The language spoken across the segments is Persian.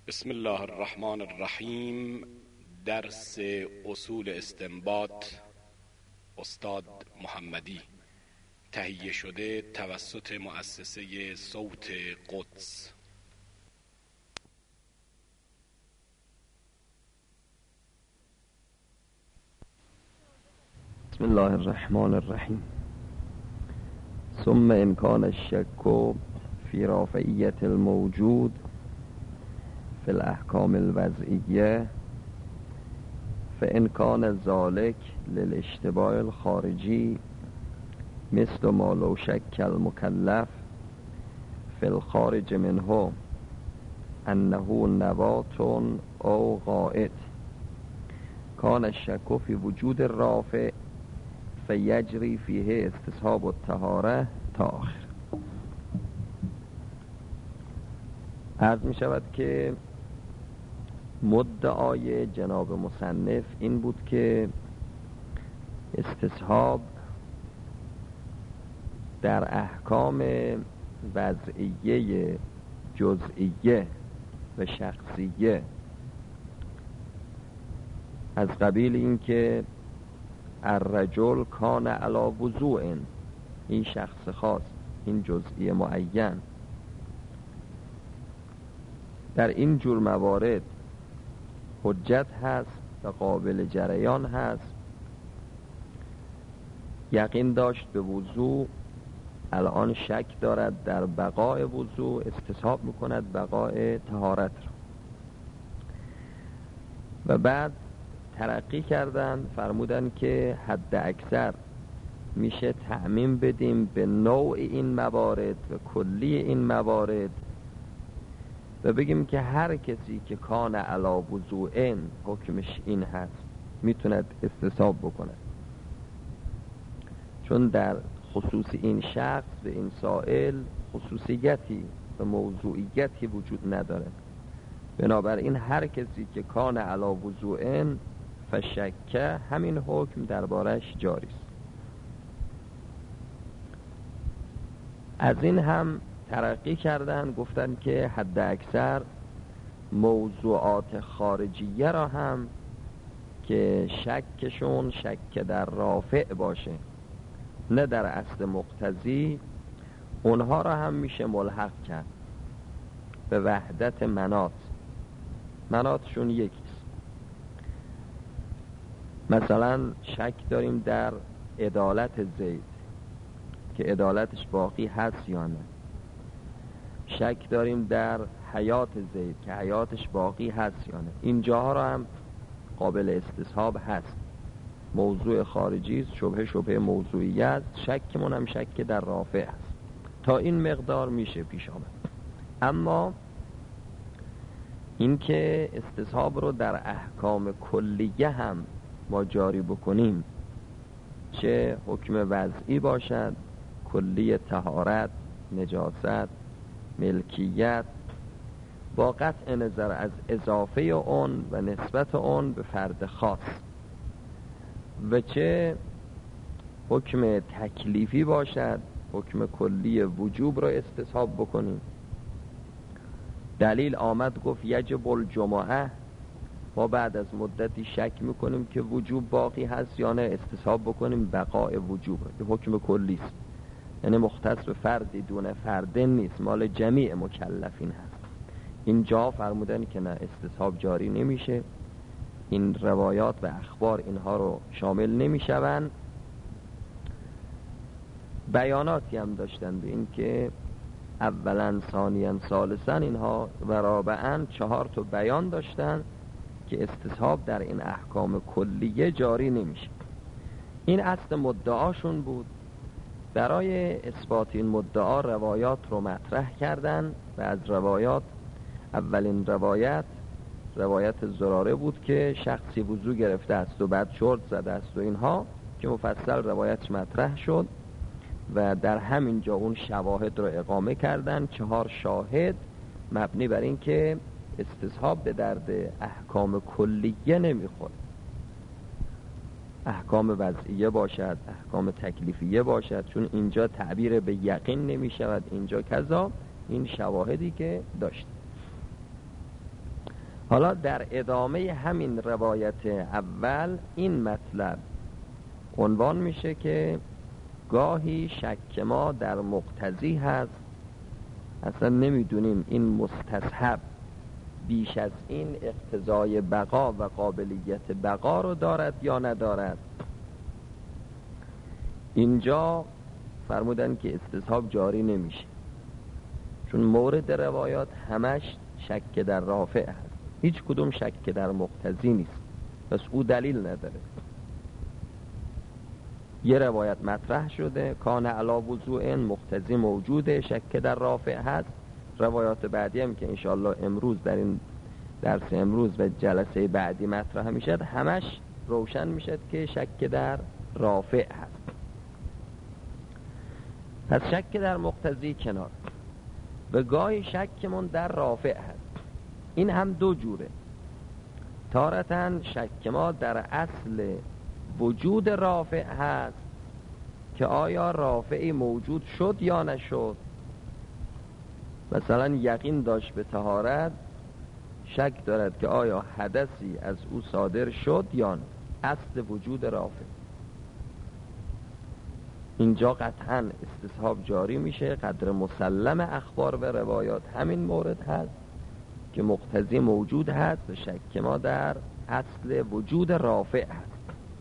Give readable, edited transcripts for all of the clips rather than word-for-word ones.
بسم الله الرحمن الرحیم. درس اصول استنباط استاد محمدی، تهیه شده توسط مؤسسه صوت قدس. بسم الله الرحمن الرحیم. ثم إن كان الشك في رافعية الموجود في الأحكام الوضعية فإن كان ذلك للاشتباه الخارجي مثل ما لو شك المكلف في الخارج منه أنه نبات أو غائط كان الشك في وجود الرافع فيجري فيه استصحاب الطهارة تا آخر. عرض می شود که مدعای جناب مصنف این بود که استصحاب در احکام وضعیه جزئیه و شخصیه از قبیل این که الرجل کان علی وضوء، این شخص خاص، این جزئی معین، در این جور موارد حجت هست و قابل جریان هست. یقین داشت به وضوء، الان شک دارد در بقای وضوء، استصحاب میکند بقای طهارت را. و بعد ترقی کردن، فرمودن که حد اکثر میشه تعمیم بدیم به نوع این موارد و کلی این موارد و بگیم که هر کسی که کان علی وضوء حکمش این هست میتوند استصحاب بکند، چون در خصوص این شخص و این سائل خصوصیتی و موضوعیتی وجود نداره. بنابراین هر کسی که کان علی وضوء فشکه، همین حکم دربارش جاری است. از این هم ترقی کردن، گفتن که حد اکثر موضوعات خارجیه را هم که شکشون شک در رافع باشه نه در اصل مقتضی، اونها را هم میشه ملحق کرد به وحدت مناطشون یکیست. مثلا شک داریم در عدالت زید که عدالتش باقی هست یا نه، شک داریم در حیات زید که حیاتش باقی هست یا نه. اینجاها را هم قابل استصحاب هست. موضوع خارجی است، شبهه موضوعی است، شکمون هم شک در رافع است. تا این مقدار میشه پیش آمد. اما اینکه استصحاب رو در احکام کلیه هم ما جاری بکنیم، چه حکم وضعی باشد، کلی طهارت، نجاست، ملکیت، با قطع نظر از اضافه اون و نسبت اون به فرد خاص، و چه حکم تکلیفی باشد، حکم کلی وجوب را استصحاب بکنیم. دلیل آمد گفت یجب الجمعه، ما بعد از مدتی شک میکنیم که وجوب باقی هست یا نه، استصحاب بکنیم بقای وجوب. این حکم کلی است، یعنی مختص به فردی دون فردن نیست، مال جمیع مکلفین هست. اینجا فرمودن که نه، استصحاب جاری نمیشه، این روایات و اخبار اینها رو شامل نمیشوند. بیاناتی هم داشتن به این که اولا، ثانیا، ثالثا، اینها و رابعا 4 بیان داشتن که استصحاب در این احکام کلیه جاری نمیشه. این اصل مدعاشون بود. برای اثبات این مدعا روایات رو مطرح کردن و از روایات، اولین روایت زراره بود که شخصی وضو گرفته است و بعد شرط زده است و اینها که مفصل روایتش مطرح شد و در همین جا اون شواهد رو اقامه کردن، 4 شاهد، مبنی بر این که استصحاب به درد احکام کلیه نمیخوره. احکام وضعیه باشد، احکام تکلیفیه باشد، چون اینجا تعبیر به یقین نمی شود، اینجا کذا. این شواهدی که داشت. حالا در ادامه همین روایت اول این مطلب عنوان میشه که گاهی شک ما در مقتضی هست، اصلا نمیدونیم این مستصحب بیش از این اقتضای بقا و قابلیت بقا رو دارد یا ندارد. اینجا فرمودن که استصحاب جاری نمیشه، چون مورد روایات همش شک در رافع هست، هیچ کدوم شک در مقتضی نیست، پس او دلیل نداره. یه روایت مطرح شده کان علی وضوء مقتضی موجوده، شک در رافع هست. روایات بعدی هم که انشاءالله امروز در این درس امروز و جلسه بعدی مطرح میشد همش روشن میشد که شک در رافع هست. پس شک در مقتضی کنار، و گاهی شکمون در رافع هست. این هم دو جوره. تارتاً شک ما در اصل وجود رافع هست که آیا رافعی موجود شد یا نشد. مثلا یقین داشت به طهارت، شک دارد که آیا حدثی از او صادر شد یا نه، اصل وجود رافع. اینجا قطعاً استصحاب جاری میشه، قدر مسلم اخبار و روایات همین مورد هست که مقتضی موجود هست و شک ما در اصل وجود رافع هست.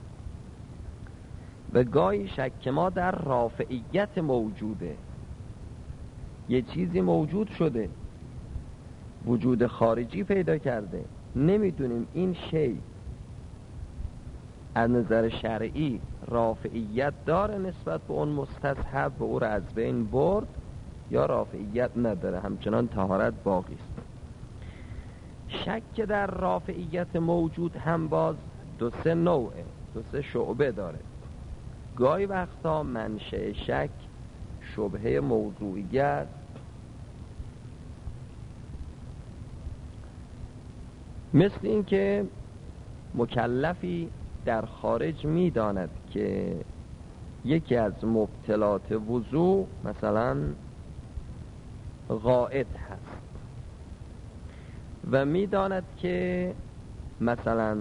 و گاهی شک ما در رافعیت موجوده، یه چیزی موجود شده، وجود خارجی پیدا کرده، نمیدونیم این شی از نظر شرعی رافعیت داره نسبت به اون مستصحب و او را از بین برد یا رافعیت نداره، همچنان طهارت باقی است. شک در رافعیت موجود هم باز دو سه نوعه، دو سه شعبه داره. گاهی وقتا منشأ شک شبهه موضوعیت، مثل این که مکلفی در خارج میداند که یکی از مبطلات وضو مثلا غائط هست و میداند که مثلا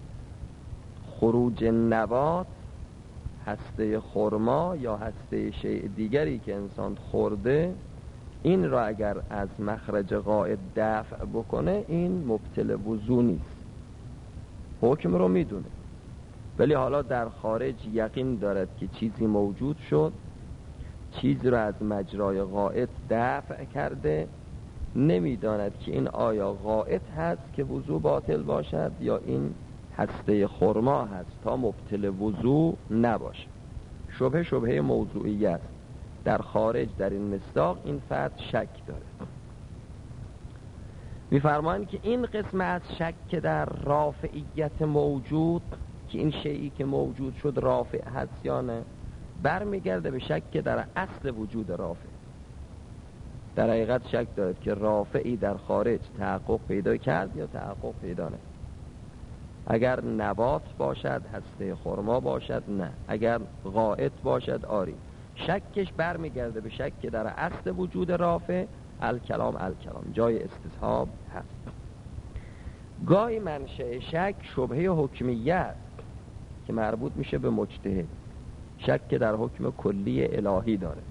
خروج نبات، هسته خرما یا هسته شیء دیگری که انسان خورده، این را اگر از مخرج غائط دفع بکنه این مبطل وضو نیست، حکم رو میدونه. ولی حالا در خارج یقین دارد که چیزی موجود شد، چیزی را از مجرای غائط دفع کرده، نمیداند که این آیا غائط هست که وضو باطل باشد یا این هسته خرما هست تا مبطل وضو نباشه. شبهه موضوعیت در خارج در این مصداق این فرد شک داره. می‌فرمایند که این قسم از شک در رافعیت موجود، که این شیئی که موجود شد رافع هست یا نه، برمیگرده به شک در اصل وجود رافع. در حقیقت شک دارد که رافعی در خارج تحقق پیدا کرد یا تحقق پیدا نه. اگر نبات باشد، هسته خرما باشد، نه. اگر غائط باشد، آری. شکش برمیگرده به شک در اصل وجود رافع. الکلام جای استصحاب هست. گاهی منشأ شک شبهه حکمیت که مربوط میشه به مجتهد، شک در حکم کلی الهی داره.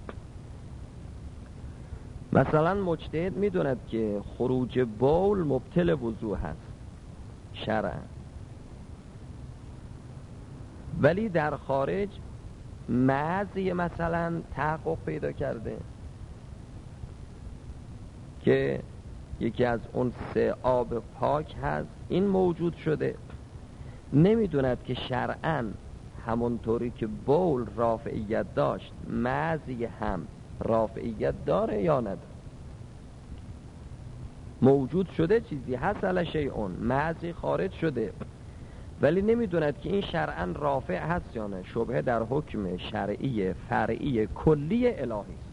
مثلا مجتهد میدوند که خروج بول مبطل وضو هست شرعاً، ولی در خارج معزی مثلا تحقق پیدا کرده که یکی از اون سه آب پاک هست، این موجود شده، نمیدوند که شرعاً همونطوری که بول رافعیت داشت معزی هم رافعیت داره یا نداره. موجود شده، چیزی حصل شیئون، معزی خارج شده، ولی نمیدوند که این شرعاً رافع هست یا نه. شبهه در حکم شرعی فرعی کلی الهی است.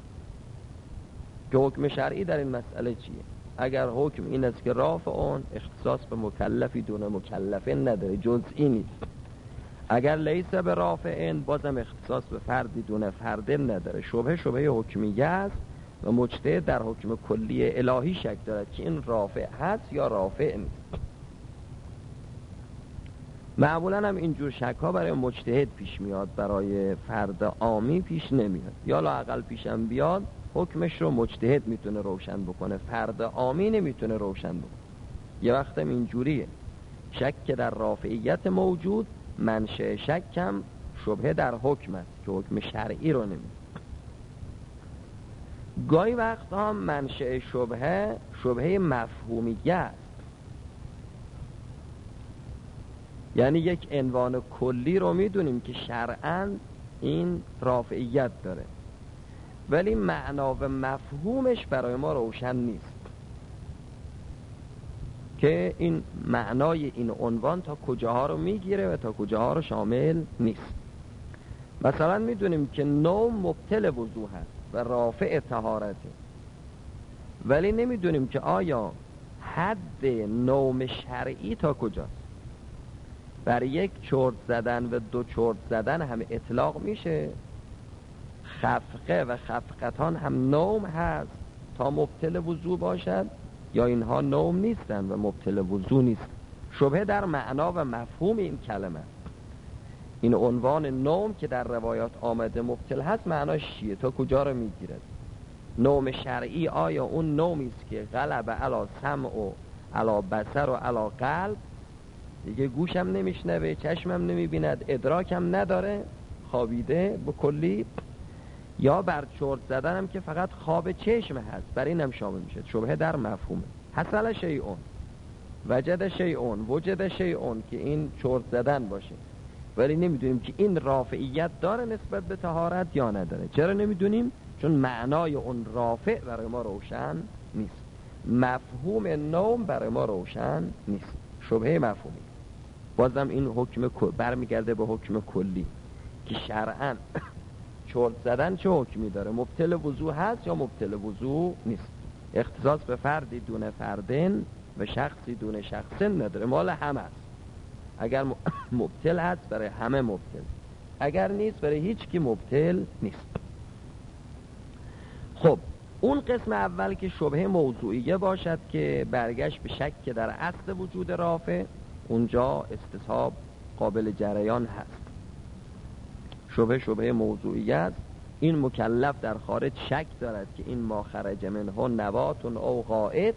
که حکم شرعی در این مسئله چیه؟ اگر حکم این است که رافع اون اختصاص به مکلفی دون مکلفین نداره، جزئی نیست. اگر لیس به رافعین بازم اختصاص به فردی دون فردین نداره. شبهه حکمیه است و مجتهد در حکم کلی الهی شک دارد که این رافع هست یا رافع نیست. معمولا هم اینجور شک ها برای مجتهد پیش میاد، برای فرد عامی پیش نمیاد، یا لااقل پیشم بیاد حکمش رو مجتهد میتونه روشن بکنه، فرد عامی نمیتونه روشن بکنه. یه وقت هم اینجوریه، شک در رافعیت موجود، منشأ شکم شبهه در حکم است که حکم شرعی رو نمیده. گاهی وقت هم منشأ شبهه مفهومیه است، یعنی یک عنوان کلی رو میدونیم که شرعاً این رافعیت داره، ولی معنا و مفهومش برای ما روشن نیست که این معنای این عنوان تا کجاها رو میگیره و تا کجاها رو شامل نیست. مثلا میدونیم که نوم مبطل وضو هست و رافع طهارته، ولی نمیدونیم که آیا حد نوم شرعی تا کجاست. برای یک چرت زدن و دو چرت زدن هم اطلاق میشه، خفقه و خفقتان هم نوم هست تا مبطل وضو باشد، یا اینها نوم نیستن و مبطل وضو نیست. شبهه در معنا و مفهوم این کلمه است. این عنوان نوم که در روایات آمده مبطل هست، معناش چیه؟ تا کجا رو میگیرد؟ نوم شرعی آیا اون نومی است که غلب علی سمع و علی بصر و علی قلب، دیگه گوشم نمیشنوه، چشمم نمیبیند، ادراکم نداره، خوابیده به کلی، یا بر چرت زدنم که فقط خواب چشم هست، بر اینم شامل میشه. شبهه در مفهومه. حصل شیئون، وجد شیئون، وجد شیئون، که این چرت زدن باشه، ولی نمیدونیم که این رافعیت داره نسبت به طهارت یا نداره. چرا نمیدونیم؟ چون معنای اون رافع برای ما روشن نیست، مفهوم نوم برای ما روشن نیست. شبهه مفهومی. بازم این حکم برمیگرده به حکم کلی که شرعاً چرت زدن چه حکمی داره؟ مبطل وضو هست یا مبطل وضو نیست؟ اختصاص به فردی دون فردن و شخصی دون شخصن نداره، مال همه است. اگر مبطل هست برای همه مبطل، اگر نیست برای هیچ کی مبطل نیست. خب اون قسم اول که شبهه موضوعیه باشد که برگشت به شک که در اصل وجود رافع، اونجا استصحاب قابل جریان هست. شبهه موضوعیه است. این مکلف در خارج شک دارد که این ما خرج منه نبات او غائط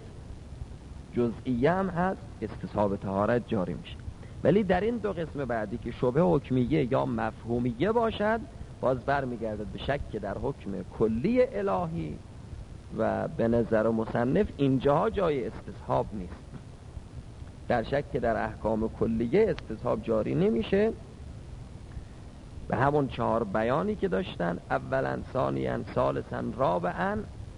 جزئیه هم هست، استصحاب طهارت جاری میشه. ولی در این دو قسم بعدی که شبهه حکمیه یا مفهومیه باشد، باز برمیگردد به شک که در حکم کلی الهی و به نظر مصنف اینجاها جای استصحاب نیست. در شک که در احکام کلیه استصحاب جاری نمیشه، به همون 4 بیانی که داشتن، اولا، ثانیاً، ثالثاً، رابعاً.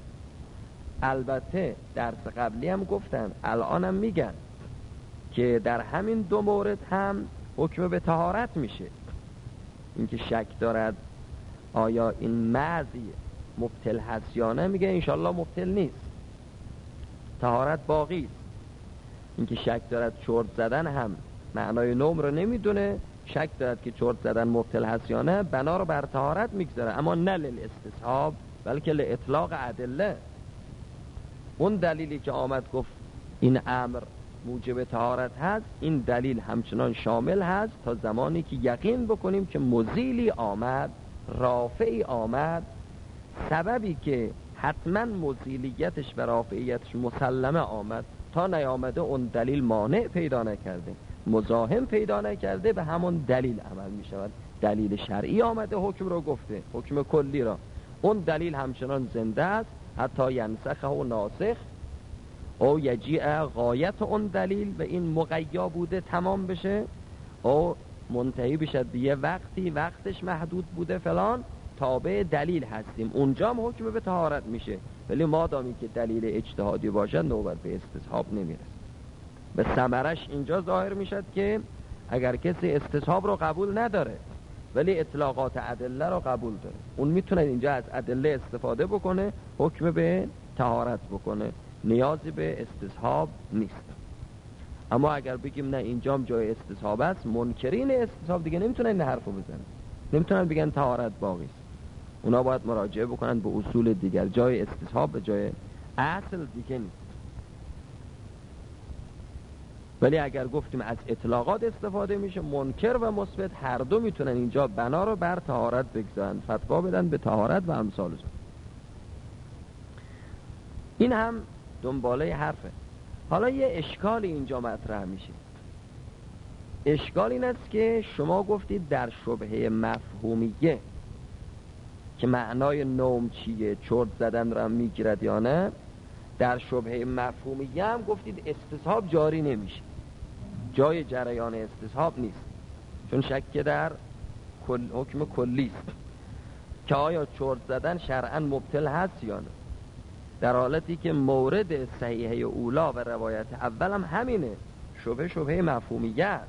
البته درس قبلی هم گفتن، الانم میگن که در همین 2 مورد هم حکم به طهارت میشه. اینکه شک دارد آیا این معزی مبطل هست یا نه، میگه انشالله مبطل نیست، طهارت باقی است. اینکه شک دارد چرت زدن هم معنای نوم رو نمیدونه، شک دارد که چرت زدن مبطل هست یا نه، بنا رو بر طهارت میگذاره، اما نه للاستصحاب بلکه لاطلاق ادله. اون دلیلی که آمد گفت این امر موجب طهارت هست، این دلیل همچنان شامل هست تا زمانی که یقین بکنیم که مزیلی آمد، رافعی آمد، سببی که حتما مزیلیتش و رافعیتش مسلمه آمد، تا نیامده اون دلیل مانع پیدا نکرده، مزاحم پیدا نکرده، به همون دلیل عمل می شود. دلیل شرعی آمده حکم رو گفته، حکم کلی را، اون دلیل همچنان زنده است حتی ینسخه و ناسخ او یجیع غایت اون دلیل و این مقیا بوده تمام بشه، او منتهی بشد به یه وقتی وقتش محدود بوده فلان، تابع دلیل هستیم، اونجا هم حکم به طهارت میشه. ولی مادامی که دلیل اجتهادی باشد نوبت به استصحاب نمیرسه. به ثمرش اینجا ظاهر میشد که اگر کسی استصحاب رو قبول نداره ولی اطلاقات ادله رو قبول داره، اون میتونه اینجا از ادله استفاده بکنه، حکم به طهارت بکنه، نیازی به استصحاب نیست. اما اگر بگیم نه اینجام جای استصحاب است، منکرین استصحاب دیگه نمیتونن این حرفو بزنن، نمیتونن بگن طهارت باقی است. اونا باید مراجعه بکنن به اصول دیگر. جای استصحاب به جای اصل دیگه نیست. ولی اگر گفتیم از اطلاقات استفاده میشه، منکر و مثبت هر دو میتونن اینجا بنا رو بر طهارت بگذارن، فتوا بدن به طهارت و امثال. این هم دنباله حرفه. حالا یه اشکال اینجا مطرح میشه. اشکال این است که شما گفتید در شبهه مفهومیه که معنای نوم چیه، چرت زدن رو هم میگیرد یا نه، در شبهه مفهومیه هم گفتید استصحاب جاری نمیشه، جای جریان استصحاب نیست، چون شک در حکم کلی است که آیا چرت زدن شرعاً مبطل هست یا نه، در حالتی که مورد صحیحه اولا و روایت اول هم همینه، شبهه مفهومیه است.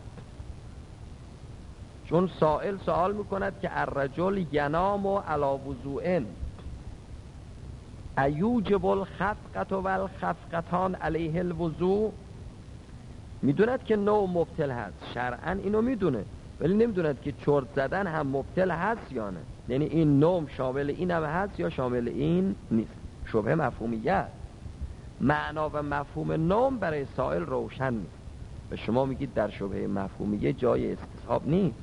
چون سائل سوال میکند که الرجل ینام علی وضوء ایوجب الخفقة و الخفقتان علیه الوضوء، میدوند که نوع مبطل هست، شرعاً اینو میدونه، ولی نمیدوند که چرت زدن هم مبطل هست یا نه، یعنی این نوم شامل این هم هست یا شامل این نیست. شبهه مفهومیه است. معنا و مفهوم نوم برای سائل روشن نیست و شما میگید در شبهه مفهومیه جای استصحاب نیست.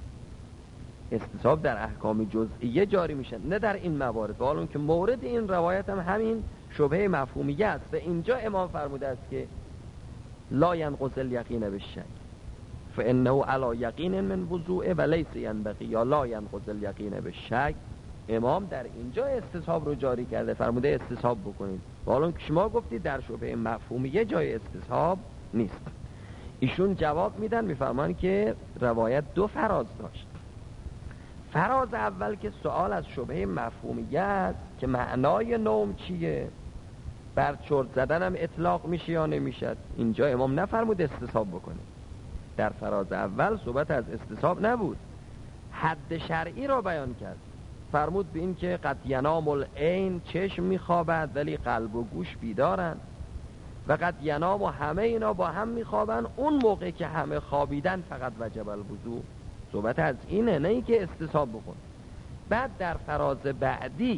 استصحاب در احکام جزئیه جاری میشه، نه در این موارد، با اون که مورد این روایت هم همین شبهه مفهومیه است. و اینجا امام فرموده است که لا ینقض الیقین بالشک فانه علی یقین من وضوء و لیس ینبغی، یا لا ینقض الیقین بالشک. امام در اینجا استصحاب رو جاری کرده، فرموده استصحاب بکنید، با اون که شما گفتید در شبهه مفهومیه جای استصحاب نیست. ایشون جواب میدن، میفرمان که روایت دو فراز داشت. فراز اول که سوال از شبهه مفهومیه است که معنای نوم چیه، بر چرت زدن هم اطلاق میشه یا نمیشد. اینجا امام نفرمود استصحاب بکنه. در فراز اول صحبت از استصحاب نبود، حد شرعی را بیان کرد. فرمود به این که قد ینام العین، چشم میخوابد ولی قلب و گوش بیدارن، و قد ینام و همه اینا با هم میخوابن، اون موقع که همه خوابیدن فقط وجب الوضوء. صحبت از اینه، نه اینکه استصحاب بکن. بعد در فراز بعدی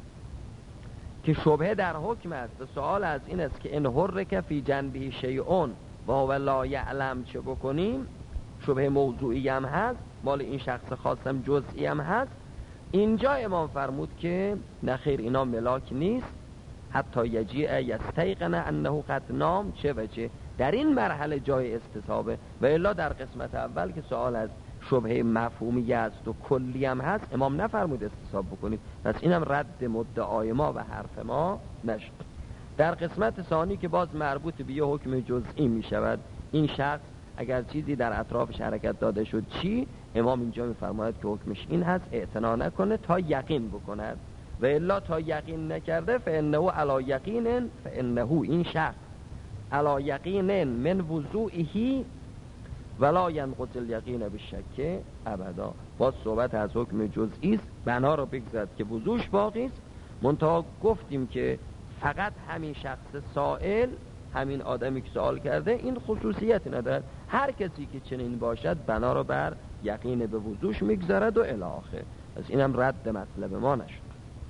که شبهه در حکم است و سوال از این است که ان حرک فی جنبه شیئون و هو لا یعلم، چه بکنیم؟ شبهه موضوعی هم هست، مال این شخص خاصم جزئی هم هست. اینجا امام فرمود که نخیر، اینا ملاک نیست حتی یجیع یستیقن انه قد نام. چه وجه؟ در این مرحله جای استصحابه، و الا در قسمت اول که سوال از شبهه مفهومی است و کلی هم هست، امام نفرمود استصحاب بکنید، پس اینم رد مدعای ما و حرف ما نشد. در قسمت ثانی که باز مربوط به یه حکم جزئی می شود، این شخص اگر چیزی در اطرافش حرکت داده شد چی؟ امام اینجا میفرماید که حکمش این هست اعتنا نکنه تا یقین بکند، و الا تا یقین نکرده فانه علی یقین، فانه این شخص علی یقین من وضوئه ولا ینقض الیقین بالشک ابدا. باز صحبت از حکم جزئی است، بنا رو بگذارد که وضوش باقی است. منتها گفتیم که فقط همین شخص سائل، همین آدمی که سوال کرده، این خصوصیت ندارد. هر کسی که چنین باشد بنا رو بر یقین به وضوش میگذارد و الی آخر. پس اینم رد مطلب ما نشد.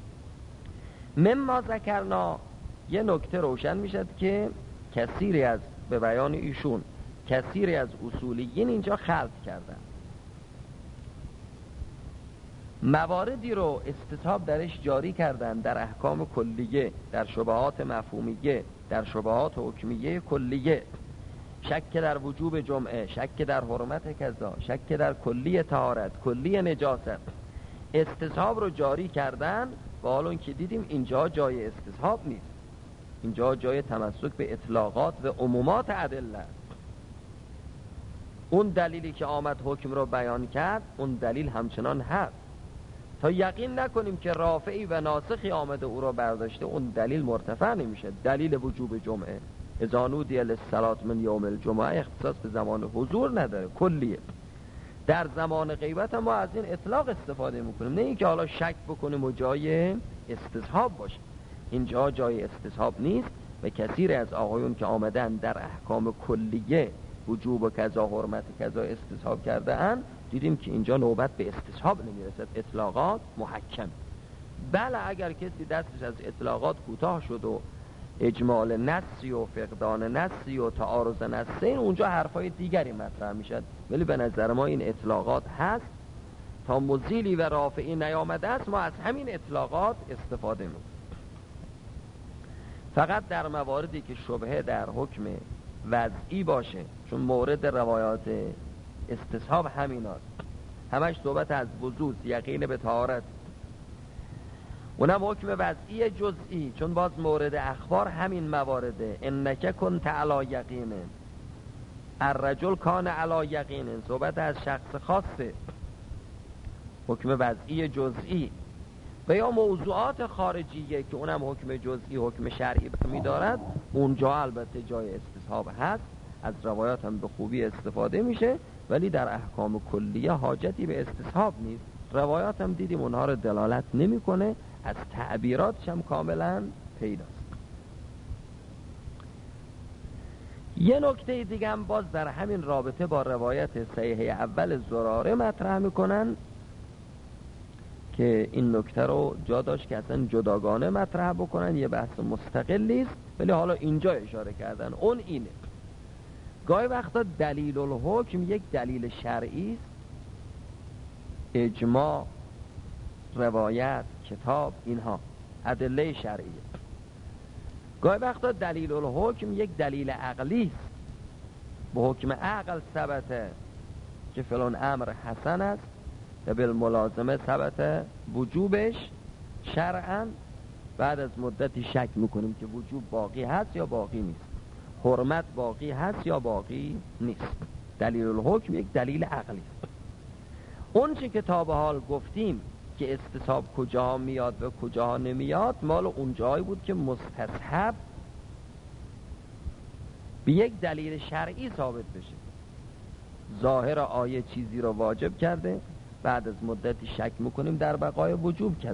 مما ذکرنا، یه نکته روشن میشد که کثیری از، به بیان ایشون، کثیری از اصولیین اینجا خلط کردن، مواردی رو استصحاب درش جاری کردن در احکام کلیه، در شبهات مفهومیه، در شبهات حکمیه کلیه، شک در وجوب جمعه، شک در حرمت کذا، شک در کلی طهارت، کلی نجاست، استصحاب رو جاری کردن. و حالا که دیدیم اینجا جای استصحاب نیست، اینجا جای تمسک به اطلاقات و عمومات ادله است. اون دلیلی که آمد حکم رو بیان کرد، اون دلیل همچنان هست. تا یقین نکنیم که رافعی و ناسخی آمده او را برداشته، اون دلیل مرتفع نمیشه. دلیل وجوب جمعه، اذا نودی للصلاة من یوم الجمعه، اختصاص به زمان حضور نداره، کلیه. در زمان غیبت ما از این اطلاق استفاده میکنیم، نه اینکه حالا شک بکنیم و جای استصحاب باشه. اینجا جای استصحاب نیست و کثیر از آقایون که آمدن در احکام کلیه وجوب و کذا، حرمت کذا استصحاب کرده اند، دیدیم که اینجا نوبت به استصحاب نمیرسد، اطلاقات محکم. بله اگر کسی دستش از اطلاقات کوتاه شد و اجمال نصی و فقدان نصی و تعارض نصی، اونجا حرفای دیگری مطرح میشد، ولی به نظر ما این اطلاقات هست. تا مزیلی و رافعی نیامده است ما از همین اطلاقات استفاده میکنیم. فقط در مواردی که شبهه در حکم وضعی باشه، چون مورد روایات استصحاب همین هست، همش صحبت از وضوع، یقین به طهارت، اونم حکم وضعی جزئی، چون باز مورد اخبار همین موارده. انک کنت علی یقین، الرجل کان علی یقین، صحبت از شخص خاصه، حکم وضعی جزئی. و یا موضوعات خارجیه که اونم حکم جزئی، حکم شرعی برمی‌دارد، اونجا البته جای استصحاب هست، از روایات هم به خوبی استفاده میشه، ولی در احکام کلیه حاجتی به استصحاب نیست. روایات هم دیدیم اونها رو دلالت نمیکنه، از تعبیراتش هم کاملا پیداست. یه نکته دیگه هم باز در همین رابطه با روایت صحیح اول زراره مطرح میکنن که این نکته رو جا داشت که اصلا جداگانه مطرح بکنن، یه بحث مستقلی است، ولی حالا اینجا اشاره کردن. اون اینه، گاهی وقتا دلیل الحکم یک دلیل شرعی است، اجماع، روایت، کتاب، اینها ادله شرعیه. گاهی وقتا دلیل الحکم یک دلیل عقلی است، به حکم عقل ثبته که فلان امر حسن است و بالملازمه ثبت وجوبش شرعا، بعد از مدتی شک میکنیم که وجوب باقی هست یا باقی نیست، حرمت باقی هست یا باقی نیست. دلیل الحکم یک دلیل عقلی است. اون چه که تا به حال گفتیم که استصحاب کجاها میاد و کجاها نمیاد، مال اون جایی بود که مستصحب به یک دلیل شرعی ثابت بشه. ظاهر آیه چیزی رو واجب کرده، بعد از مدتی شک میکنیم در بقای وجوب کذا.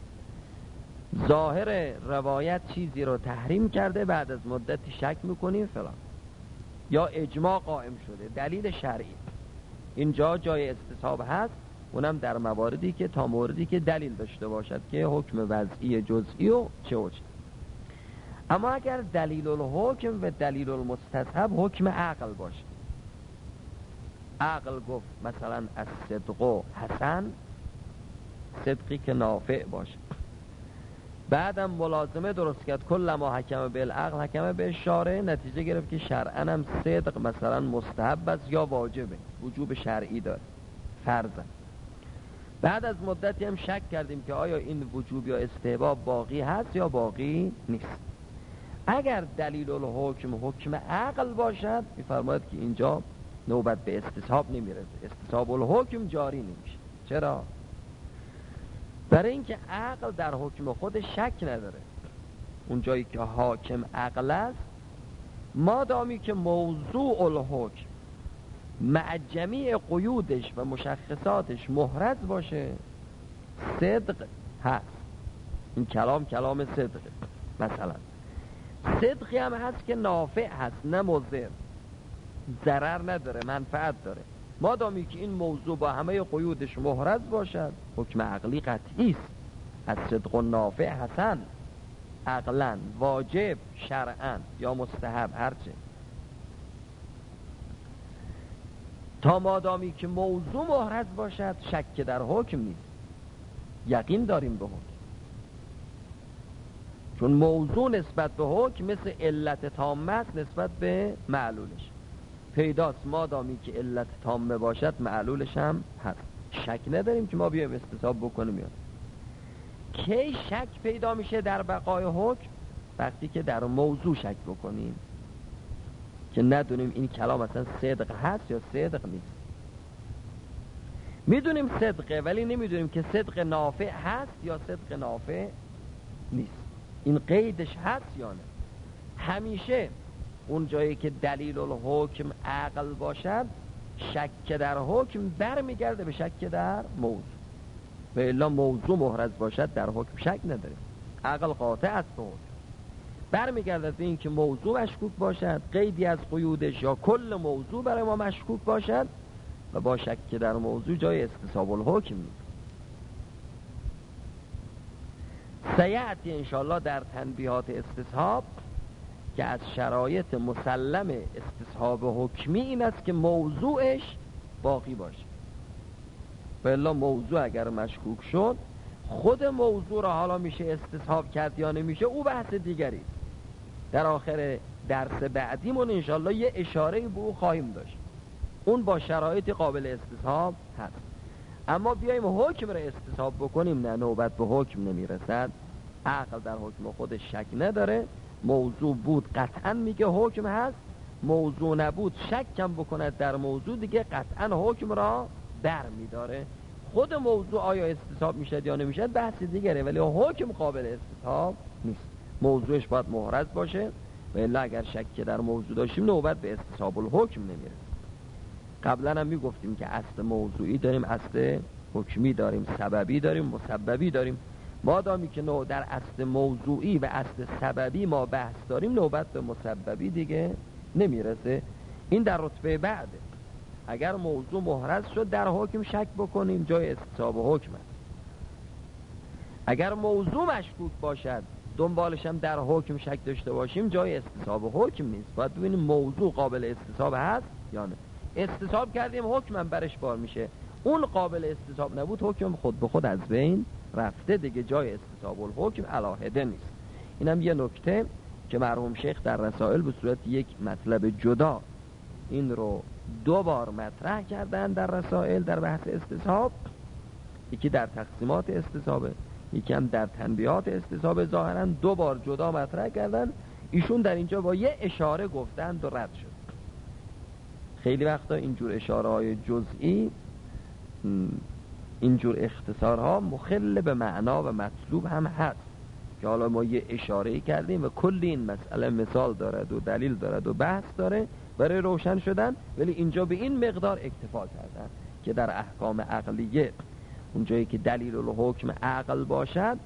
ظاهر روایت چیزی رو تحریم کرده، بعد از مدتی شک میکنیم فلان. یا اجماع قائم شده، دلیل شرعی. اینجا جای استصحاب هست، اونم در مواردی که تا موردی که دلیل داشته باشد که حکم وضعی جزئی و چه وجه. اما اگر دلیل الحکم و دلیل المستصحب حکم عقل باشه، عقل گفت مثلا از صدق حسن، صدقی که نافع باشه، بعدم ملازمه درست کرد کل ما حکم بالعقل حکم به شارع، نتیجه گرفت که شرعاً هم صدق مثلا مستحب است یا واجبه، وجوب شرعی داره، فرضاً. بعد از مدتی هم شک کردیم که آیا این وجوب یا استحباب باقی هست یا باقی نیست. اگر دلیل الحکم حکم عقل باشد، می‌فرماید که اینجا نوبت به استصحاب نمیرسه، استصحاب الحکم جاری نمیشه. چرا؟ برای اینکه عقل در حکم خود شک نداره. اون جایی که حاکم عقل است، مادامی که موضوع الحکم مع جمیع قیودش و مشخصاتش محرز باشه، صدق هست. این کلام صدق. مثلا صدقی هم هست که نافع هست، نه مضر، ضرر نداره، منفعت داره. مادامی که این موضوع با همه قیودش محرز باشد، حکم عقلی قطعی است. از صدق و نافع حسن، عقلا واجب، شرعا یا مستحب، هرچه. تا مادامی که موضوع محرز باشد، شک در حکم نیست، یقین داریم به حکم. چون موضوع نسبت به حکم مثل علت تامه است نسبت به معلولش، پیداست. مادامی که علت تامه باشد معلولش هم هست، شک نداریم که ما بیایم استصحاب بکنیم. کی شک پیدا میشه در بقای حکم؟ وقتی که در موضوع شک بکنیم که ندونیم این کلام اصلا صدق هست یا صدق نیست. میدونیم صدقه ولی نمیدونیم که صدق نافع هست یا صدق نافع نیست، این قیدش هست یا نه. همیشه اون جایی که دلیل الحکم عقل باشد، شک در حکم برمیگرده به شک در موضوع. و الا موضوع محرز باشد در حکم شک نداره، عقل قاطع است به حکم. برمیگرده به این که موضوع مشکوک باشد، قیدی از قیودش یا کل موضوع برای ما مشکوک باشد، و با شک در موضوع جای استصحاب الحکم نیست. سیأتی انشاءالله در تنبیهات استصحاب که از شرایط مسلم استصحاب حکمی این است که موضوعش باقی باشه. و الا موضوع اگر مشکوک شد، خود موضوع را حالا میشه استصحاب کرد یا نمیشه، او بحث دیگری. در آخر درس بعدیمون انشاءالله یه اشاره به او خواهیم داشت، اون با شرایط قابل استصحاب هست. اما بیایم حکم را استصحاب بکنیم، نه، نوبت به حکم نمیرسد. عقل در حکم خودش شک نداره. موضوع بود قطعا میگه حکم هست، موضوع نبود شک کم بکند در موضوع، دیگه قطعا حکم را در میداره. خود موضوع آیا استصحاب میشد یا نمیشد بحث دیگره، ولی حکم قابل استصحاب نیست. موضوعش باید محرز باشه، و الا اگر شک در موضوع داشتیم نوبت به استصحاب الحکم نمیره. قبلا هم میگفتیم که اصل موضوعی داریم، اصل حکمی داریم، سببی داریم، مسببی داریم. مادامی که در اصل موضوعی و اصل سببی ما بحث داریم، نوبت به مسببی دیگه نمیرسه. این در رتبه بعده. اگر موضوع محرز شد در حکم شک بکنیم، جای استصحاب حکم است. اگر موضوع مشکوک باشد دنبالش هم در حکم شک داشته باشیم، جای استصحاب حکم نیست. باید ببینیم موضوع قابل استصحاب هست یا نه. استصحاب کردیم حکم هم برش بار میشه، اون قابل استصحاب نبود، حکم خود به خود از بین رفته دیگه، جای استصحاب الحکم علاهده نیست. اینم یه نکته که مرحوم شیخ در رسائل به صورت یک مطلب جدا این رو 2 بار مطرح کردن در رسائل در بحث استصحاب. یکی در تقسیمات استصحابه، یکی هم در تنبیهات استصحاب. ظاهرا 2 بار جدا مطرح کردن. ایشون در اینجا با یه اشاره گفتند و رد شد. خیلی وقتا اینجور اشاره های جزئی، اینجور اختصارها مخل به معنا و مطلوب هم هست، که حالا ما یه اشاره کردیم و کل این مسئله مثال دارد و دلیل دارد و بحث داره برای روشن شدن، ولی اینجا به این مقدار اکتفا کردن که در احکام عقلیه اونجایی که دلیل الحکم عقل باشد،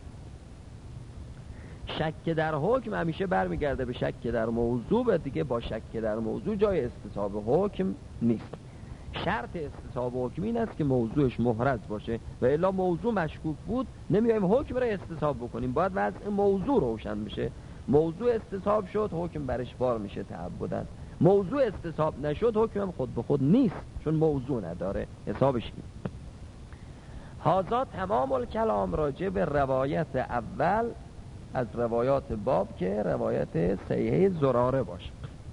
شک در حکم همیشه برمیگرده به شک در موضوع، و دیگه با شک در موضوع جای استصحاب حکم نیست. شرط استصحاب حکم این است که موضوعش محرز باشه، و الا موضوع مشکوک بود نمیایم حکم را استصحاب بکنیم، باید وضع موضوع روشن بشه. موضوع استصحاب شد حکم برش بار میشه تعبداً. موضوع استصحاب نشد حکم خود به خود نیست، چون موضوع نداره، حسابش نیست. هذا تمام الکلام راجع به روایت اول از روایات باب که روایت صحیحه زراره باشه.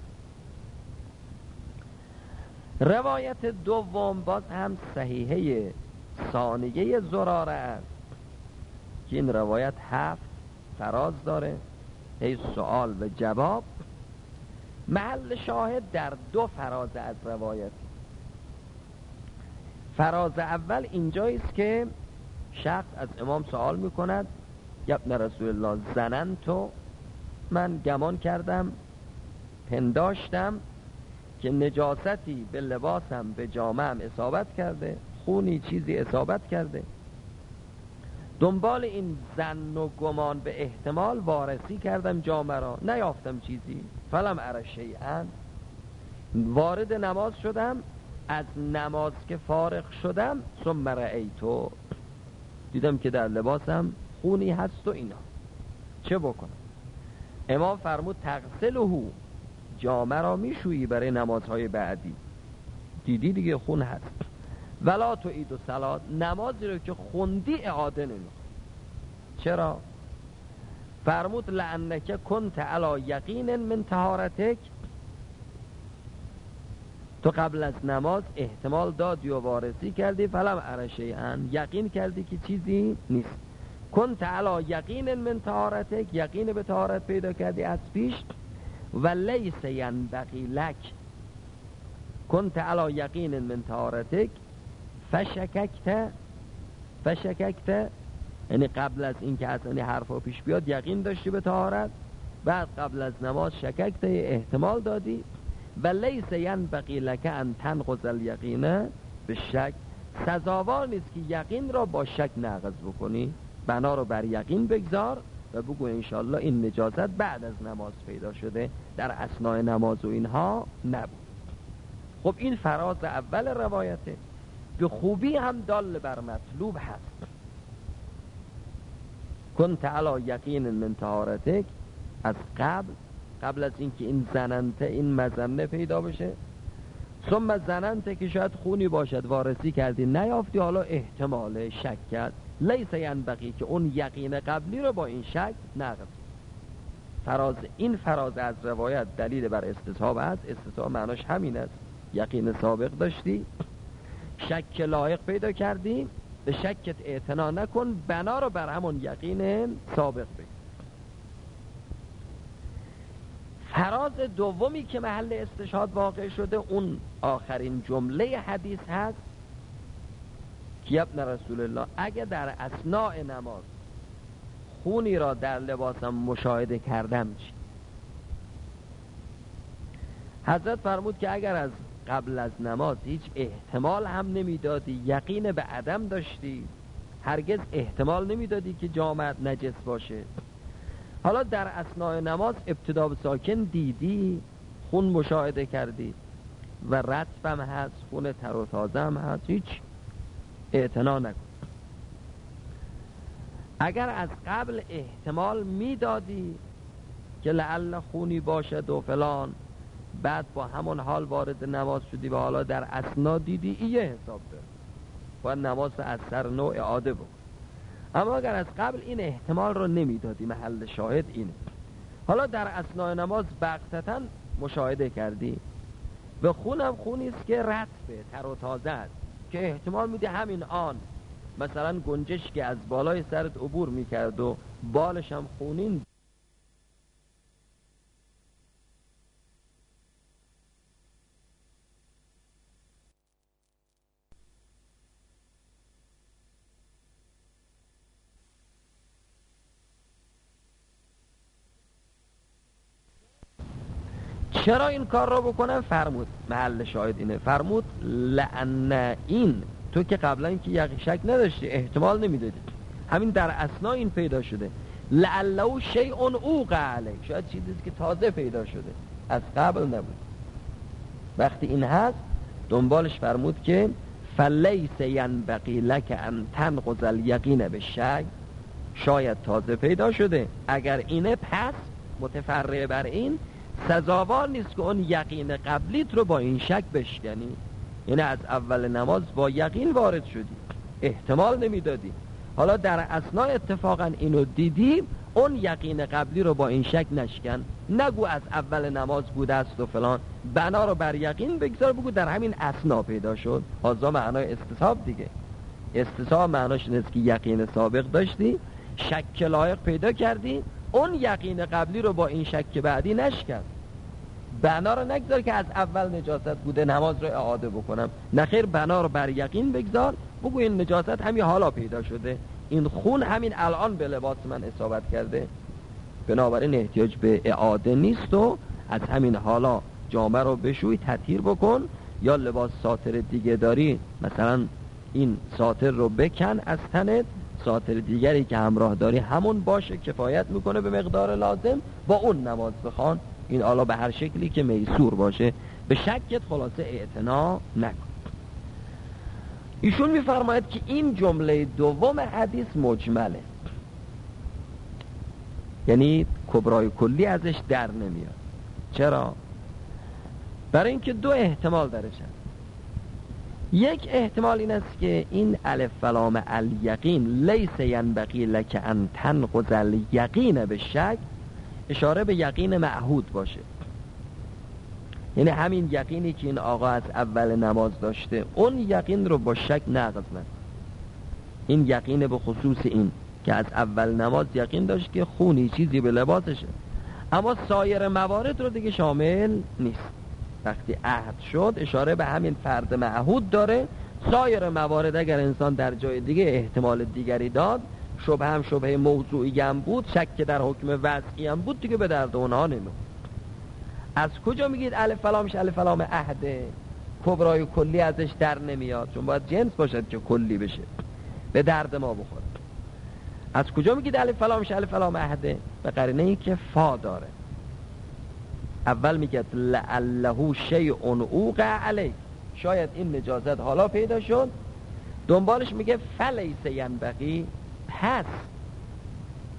روایت دوم باز هم صحیحه ثانیه زراره است که این روایت 7 فراز داره، هی سوال و جواب. محل شاهد در 2 فراز از روایت. فراز اول اینجاییست که شخص از امام سوال میکند: ابن رسول الله ظننت، من گمان کردم، پنداشتم که نجاستی به لباسم به جامه‌ام اصابت کرده، خونی چیزی اصابت کرده. دنبال این ظن و گمان به احتمال وارسی کردم جامه را، نیافتم چیزی. فلم ار شیئا، وارد نماز شدم، از نماز که فارغ شدم، ثم رأیتو، دیدم که در لباسم خونی هست و اینا، چه بکنم؟ امام فرمود تغسله، جامه را میشویی برای نمازهای بعدی، دیدی دیگه خون هست. ولا تعید الصلاة، نمازی رو که خوندی اعاده نمی‌کنی. چرا؟ فرمود لعنک کنت علی یقین من طهارتک، تو قبل از نماز احتمال دادی و وارسی کردی، فلم ار شیئا، یقین کردی که چیزی نیست. کنت علی یقین من طهارتک، یقین به طهارت پیدا کردی از پیش. و لیس ینبغی لک، کنت علی یقین من طهارتک فشککت، یعنی قبل از این که اصلا حرفا پیش بیاد یقین داشتی به طهارت، بعد قبل از نماز شککت، احتمال دادی. و لیس ینبغی لک ان تنقض الیقین بالشک، سزاوار نیست که یقین را با شک نقض بکنی، بنا رو بر یقین بگذار و بگو انشالله این نجاست بعد از نماز پیدا شده، در اثناء نماز و اینها نبود. خب این فراز اول روایته، به خوبی هم دال بر مطلوب هست. کنت علی یقین من طهارتک، از قبل از اینکه این زننته، این مزنه پیدا بشه. ثم زننته که شاید خونی باشد، وارسی کردی نیافتی، حالا احتمال شک کرد. لیس ینبغی که اون یقین قبلی رو با این شک نقض. فراز از روایت دلیل بر استصحاب است. استصحاب معناش همین است، یقین سابق داشتی، شک لایق پیدا کردی، به شکت اعتنا نکن، بنا رو بر همون یقین سابق بگیر. فراز دومی که محل استشهاد واقع شده اون آخرین جمله حدیث هست که ابن رسول الله اگه در اثناء نماز خونی را در لباسم مشاهده کردم چی؟ حضرت فرمود که اگر از قبل از نماز هیچ احتمال هم نمیدادی، یقین به عدم داشتی، هرگز احتمال نمیدادی که جامعت نجس باشه، حالا در اثناء نماز ابتدا به ساکن دیدی، خون مشاهده کردی و رطب هم هست، خون تر و تازه هم هست، هیچ اعتنا نکن. اگر از قبل احتمال میدادی که لعل خونی باشد و فلان، بعد با همون حال وارد نماز شدی و حالا در اثنا دیدی، یه حساب داره، باید نماز از سر نوع اعاده بکن. اما اگر از قبل این احتمال رو نمیدادی، محل شاهد اینه، حالا در اثناء نماز بغتتاً مشاهده کردی و خونم خونیست که رطبه، تر و تازه است، که احتمال میده همین آن مثلا گنجش که از بالای سرت عبور میکرد و بالش هم خونین، چرا این کار رو بکنم؟ فرمود محل شاهد اینه، فرمود لأن این تو که قبلا اینکه شک نداشتی، احتمال نمیدادی، همین در اثنا این پیدا شده، لعله شیء اوقع علیک، شاید چیزیست که تازه پیدا شده، از قبل نبود. وقتی این هست دنبالش فرمود که فلیس ینبغی لک ان تنقض الیقین بالشک، شاید تازه پیدا شده، اگر اینه پس متفرع بر این سزاوار نیست که اون یقین قبلیت رو با این شک بشکنی. یعنی از اول نماز با یقین وارد شدی، احتمال نمیدادی، حالا در اثناء اتفاقا اینو دیدی، اون یقین قبلی رو با این شک نشکن، نگو از اول نماز بوده است و فلان، بنا رو بر یقین بگذار، بگو در همین اثنا پیدا شد. هذا معنای استصحاب دیگه. استصحاب معناش اینه که یقین سابق داشتی، شک لایق پیدا کردی، اون یقین قبلی رو با این شک بعدی نشکن، بنا رو نگذار که از اول نجاست بوده نماز رو اعاده بکنم، نخیر، بنا رو بر یقین بگذار، بگو این نجاست همین حالا پیدا شده، این خون همین الان به لباس من اصابت کرده، بنابراین احتیاج به اعاده نیست و از همین حالا جامعه رو بشوی، تطهیر بکن، یا لباس ساتر دیگه داری مثلا این ساتر رو بکن از تنت، ساتر دیگری که همراه داری همون باشه، کفایت میکنه به مقدار لازم، با اون نماز بخوان. این حالا به هر شکلی که میسور باشه، به شکت خلاصه اعتنا نکن. ایشون میفرماید که این جمله دوم حدیث مجمله، یعنی کبرای کلی ازش در نمیاد. چرا؟ برای اینکه دو احتمال درش هست. یک احتمال این است که این الف فلام الیقین لیس ینبغی لک ان تنقض الیقین بالشک اشاره به یقین معهود باشه، یعنی همین یقینی که این آقا از اول نماز داشته، اون یقین رو با شک نقض نکن. این یقین به خصوص این که از اول نماز یقین داشت که خونی چیزی به لباسشه، اما سایر موارد رو دیگه شامل نیست. وقتی عهد شد اشاره به همین فرد معهود داره، سایر موارد اگر انسان در جای دیگه احتمال دیگری داد، شبه هم شبه موضوعی هم بود، شک در حکم وضعی هم بود، دیگه به درد اونها نمیخورد. از کجا میگید الف فلامش الف فلام عهده؟ کبرای کلی ازش در نمیاد، چون باید جنس باشد که کلی بشه، به درد ما بخوره. از کجا میگید الف فلامش الف فلام عهده؟ به قرینه ای که فا داره. اول میگه لعله شیء اوقع علیک، شاید این نجاست حالا پیدا شد. دنبالش میگه فلیس ینبغی، پس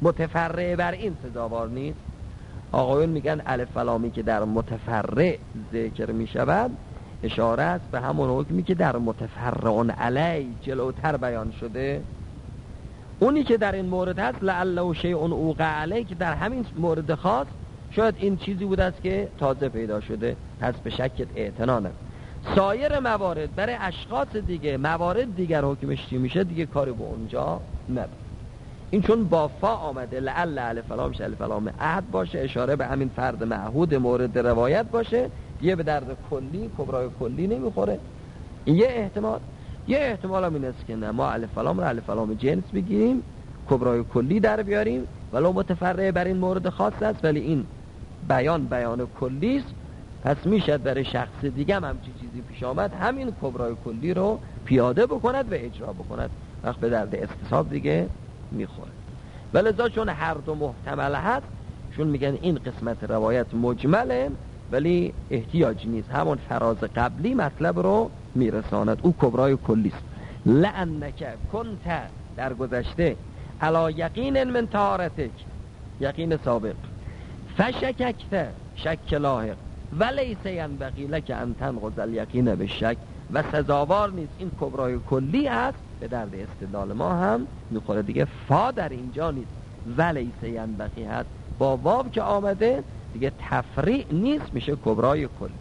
متفرع بر این سزاوار نیست. آقایون میگن الف و لامی که در متفرع ذکر میشود اشاره است به همون حکمی که در متفرعون علی جلوتر بیان شده. اونی که در این مورد هست لعله شیء اوقع علی، که در همین مورد خاص شاید این چیزی بود است که تازه پیدا شده، پس به شکت اعتنا نکن. سایر موارد برای اشخاص دیگه، موارد دیگر حکمش چی میشه دیگه کاری به اونجا نداره. این چون با فا آمده لعل الف لام الف لام عهد باشه، اشاره به همین فرد معهود مورد روایت باشه، یه به درد کلی کبرای کلی نمیخوره. این یه احتمال هم این است که نه، ما الف لام رو الف لام جنس بگیریم، کبرای کلی در بیاریم، ولو متفرع بر این مورد خاص است ولی این بیان کلی است، پس میشد برای شخص دیگه هم همچین چیزی پیش آمد همین کبرای کلی رو پیاده بکند و اجرا بکند، وقت به درد استصحاب دیگه میخوره. ولذا چون هر دو محتمل هست، چون میگن این قسمت روایت مجمله ولی احتیاج نیست، همون فراز قبلی مطلب رو میرساند، او کبرای کلی است. لعنک کنت در گذشته علی یقین من طهارتک، یقین سابق، فشککت شک لاحق ولیس ینبغی لک ان تنقض الیقین بالشک، و سزاوار نیست این کبرای کلی است، به درد استدلال ما هم میخوره دیگه. فا در اینجا نیست، ولیس ینبغی هست، با واو که آمده دیگه تفریع نیست، میشه کبرای کلی.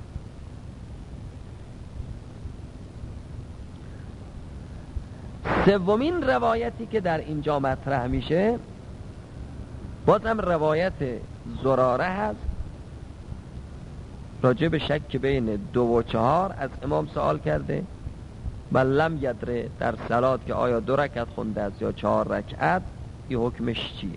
سومین روایتی که در اینجا مطرح میشه بازم روایت زراره هست، راجع به شک بین 2 و 4 از امام سوال کرده. من لم یدره در صلات که آیا 2 رکعت خونده است یا 4 رکعت، این حکمش چیه؟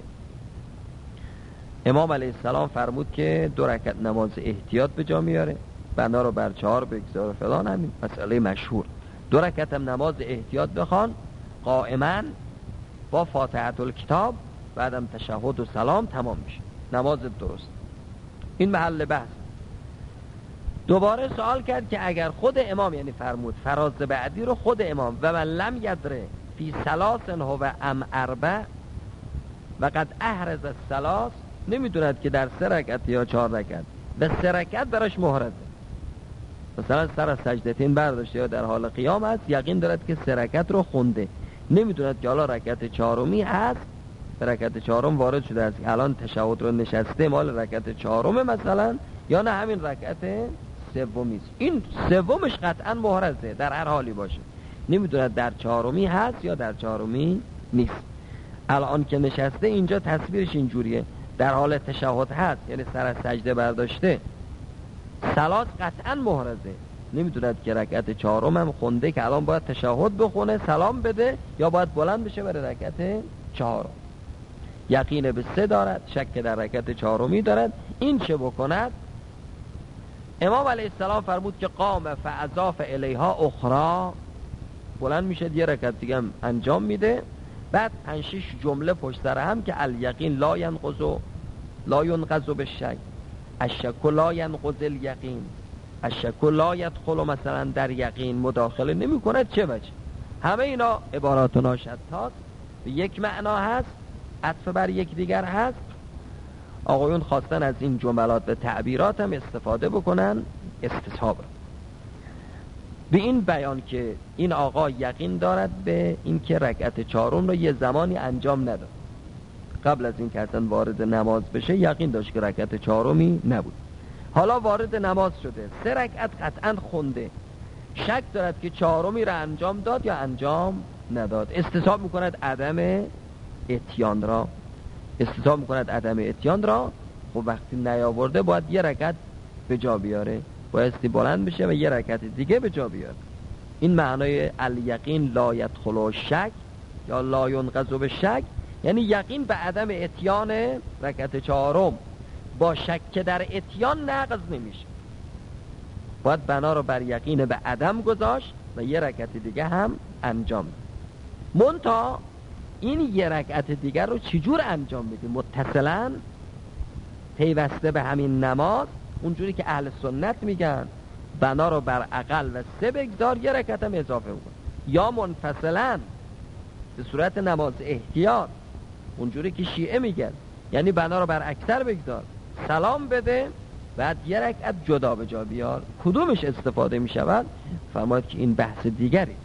امام علیه السلام فرمود که 2 رکعت نماز احتیاط به جا میاره، بنا رو بر 4 بگذار فلان، همین مسئله مشهور. 2 رکعت هم نماز احتیاط بخوان قائما با فاتحه الکتاب، بعدم تشهد و سلام تمام میشه، نماز درست. این محل بحث. دوباره سوال کرد که اگر خود امام، یعنی فرمود فراز بعدی رو خود امام، و من لم یدره فی ثلاث هو ام 4 و قد احرز الثلاث، نمیدوند که در 3 رکعت یا 4 رکعت، و 3 رکعت براش محرزه، مثلا سر از سجدتین برداشته یا در حال قیام است، یقین دارد که 3 رکعت رو خونده، نمیدوند که حالا رکعت 4می هست، رکعت 4 وارد شده است، الان تشهد رو نشسته مال رکعت 4 مثلا، یا نه همین رکعت 3 است. این 3 قطعا محرزه در هر حالی باشه، نمیدوند در 4می هست یا در 4می نیست. الان که نشسته اینجا تصویرش اینجوریه، در حال تشهد هست، یعنی سر از سجده برداشته، صلات قطعا محرزه، نمیدوند که رکعت 4 هم خونده که الان باید تشهد بخونه سلام بده یا باید بلند بشه برای رکعت 4. یقین به 3 دارد، شک در رکعت 4می دارد. این چه بکند؟ امام علیه السلام فرمود که قام فاضاف الیها اخرى، بلند میشه یه رکعت دیگه هم انجام میده، بعد 5-6 جمله پشت سر هم که الیقین لا ینقض بالشک، الشک لا ینقض الیقین، الشک لا یدخل مثلا در یقین مداخله نمی کند. چه وجه؟ همه اینا عبارات ناشتاست، به یک معنا هست، عطف بر یک دیگر هست. آقایون خواستن از این جملات و تعبیرات هم استفاده بکنن استصحاب به این بیان که این آقا یقین دارد به این که رکعت 4 رو یه زمانی انجام نداد، قبل از این که اصلا وارد نماز بشه یقین داشت که رکعت 4 نبود، حالا وارد نماز شده 3 رکعت قطعا خونده، شک دارد که 4 رو انجام داد یا انجام نداد، استصحاب میکند عدم اتیان را. خب وقتی نیاورده باید یه رکعت به جا بیاره، بایستی بلند بشه و یه رکعت دیگه به جا بیاره. این معنای الیقین لا یدخل الشک یا لا ینقض بالشک، یعنی یقین به عدم اتیان رکعت 4 با شک در اتیان نقض نمیشه، باید بنا رو بر یقین به عدم گذاشت و یه رکعت دیگه هم انجام. منتها این یه رکعت دیگر رو چجور انجام میدی؟ متصلاً پیوسته به همین نماز، اونجوری که اهل سنت میگن بنا رو بر اقل و 3 بگذار، یه رکعت هم اضافه بکن، یا منفصلاً به صورت نماز احتیاط اونجوری که شیعه میگن، یعنی بنا رو بر اکثر بگذار، سلام بده، بعد یه رکعت جدا به جا بیار. کدومش استفاده میشود؟ فرماید که این بحث دیگری.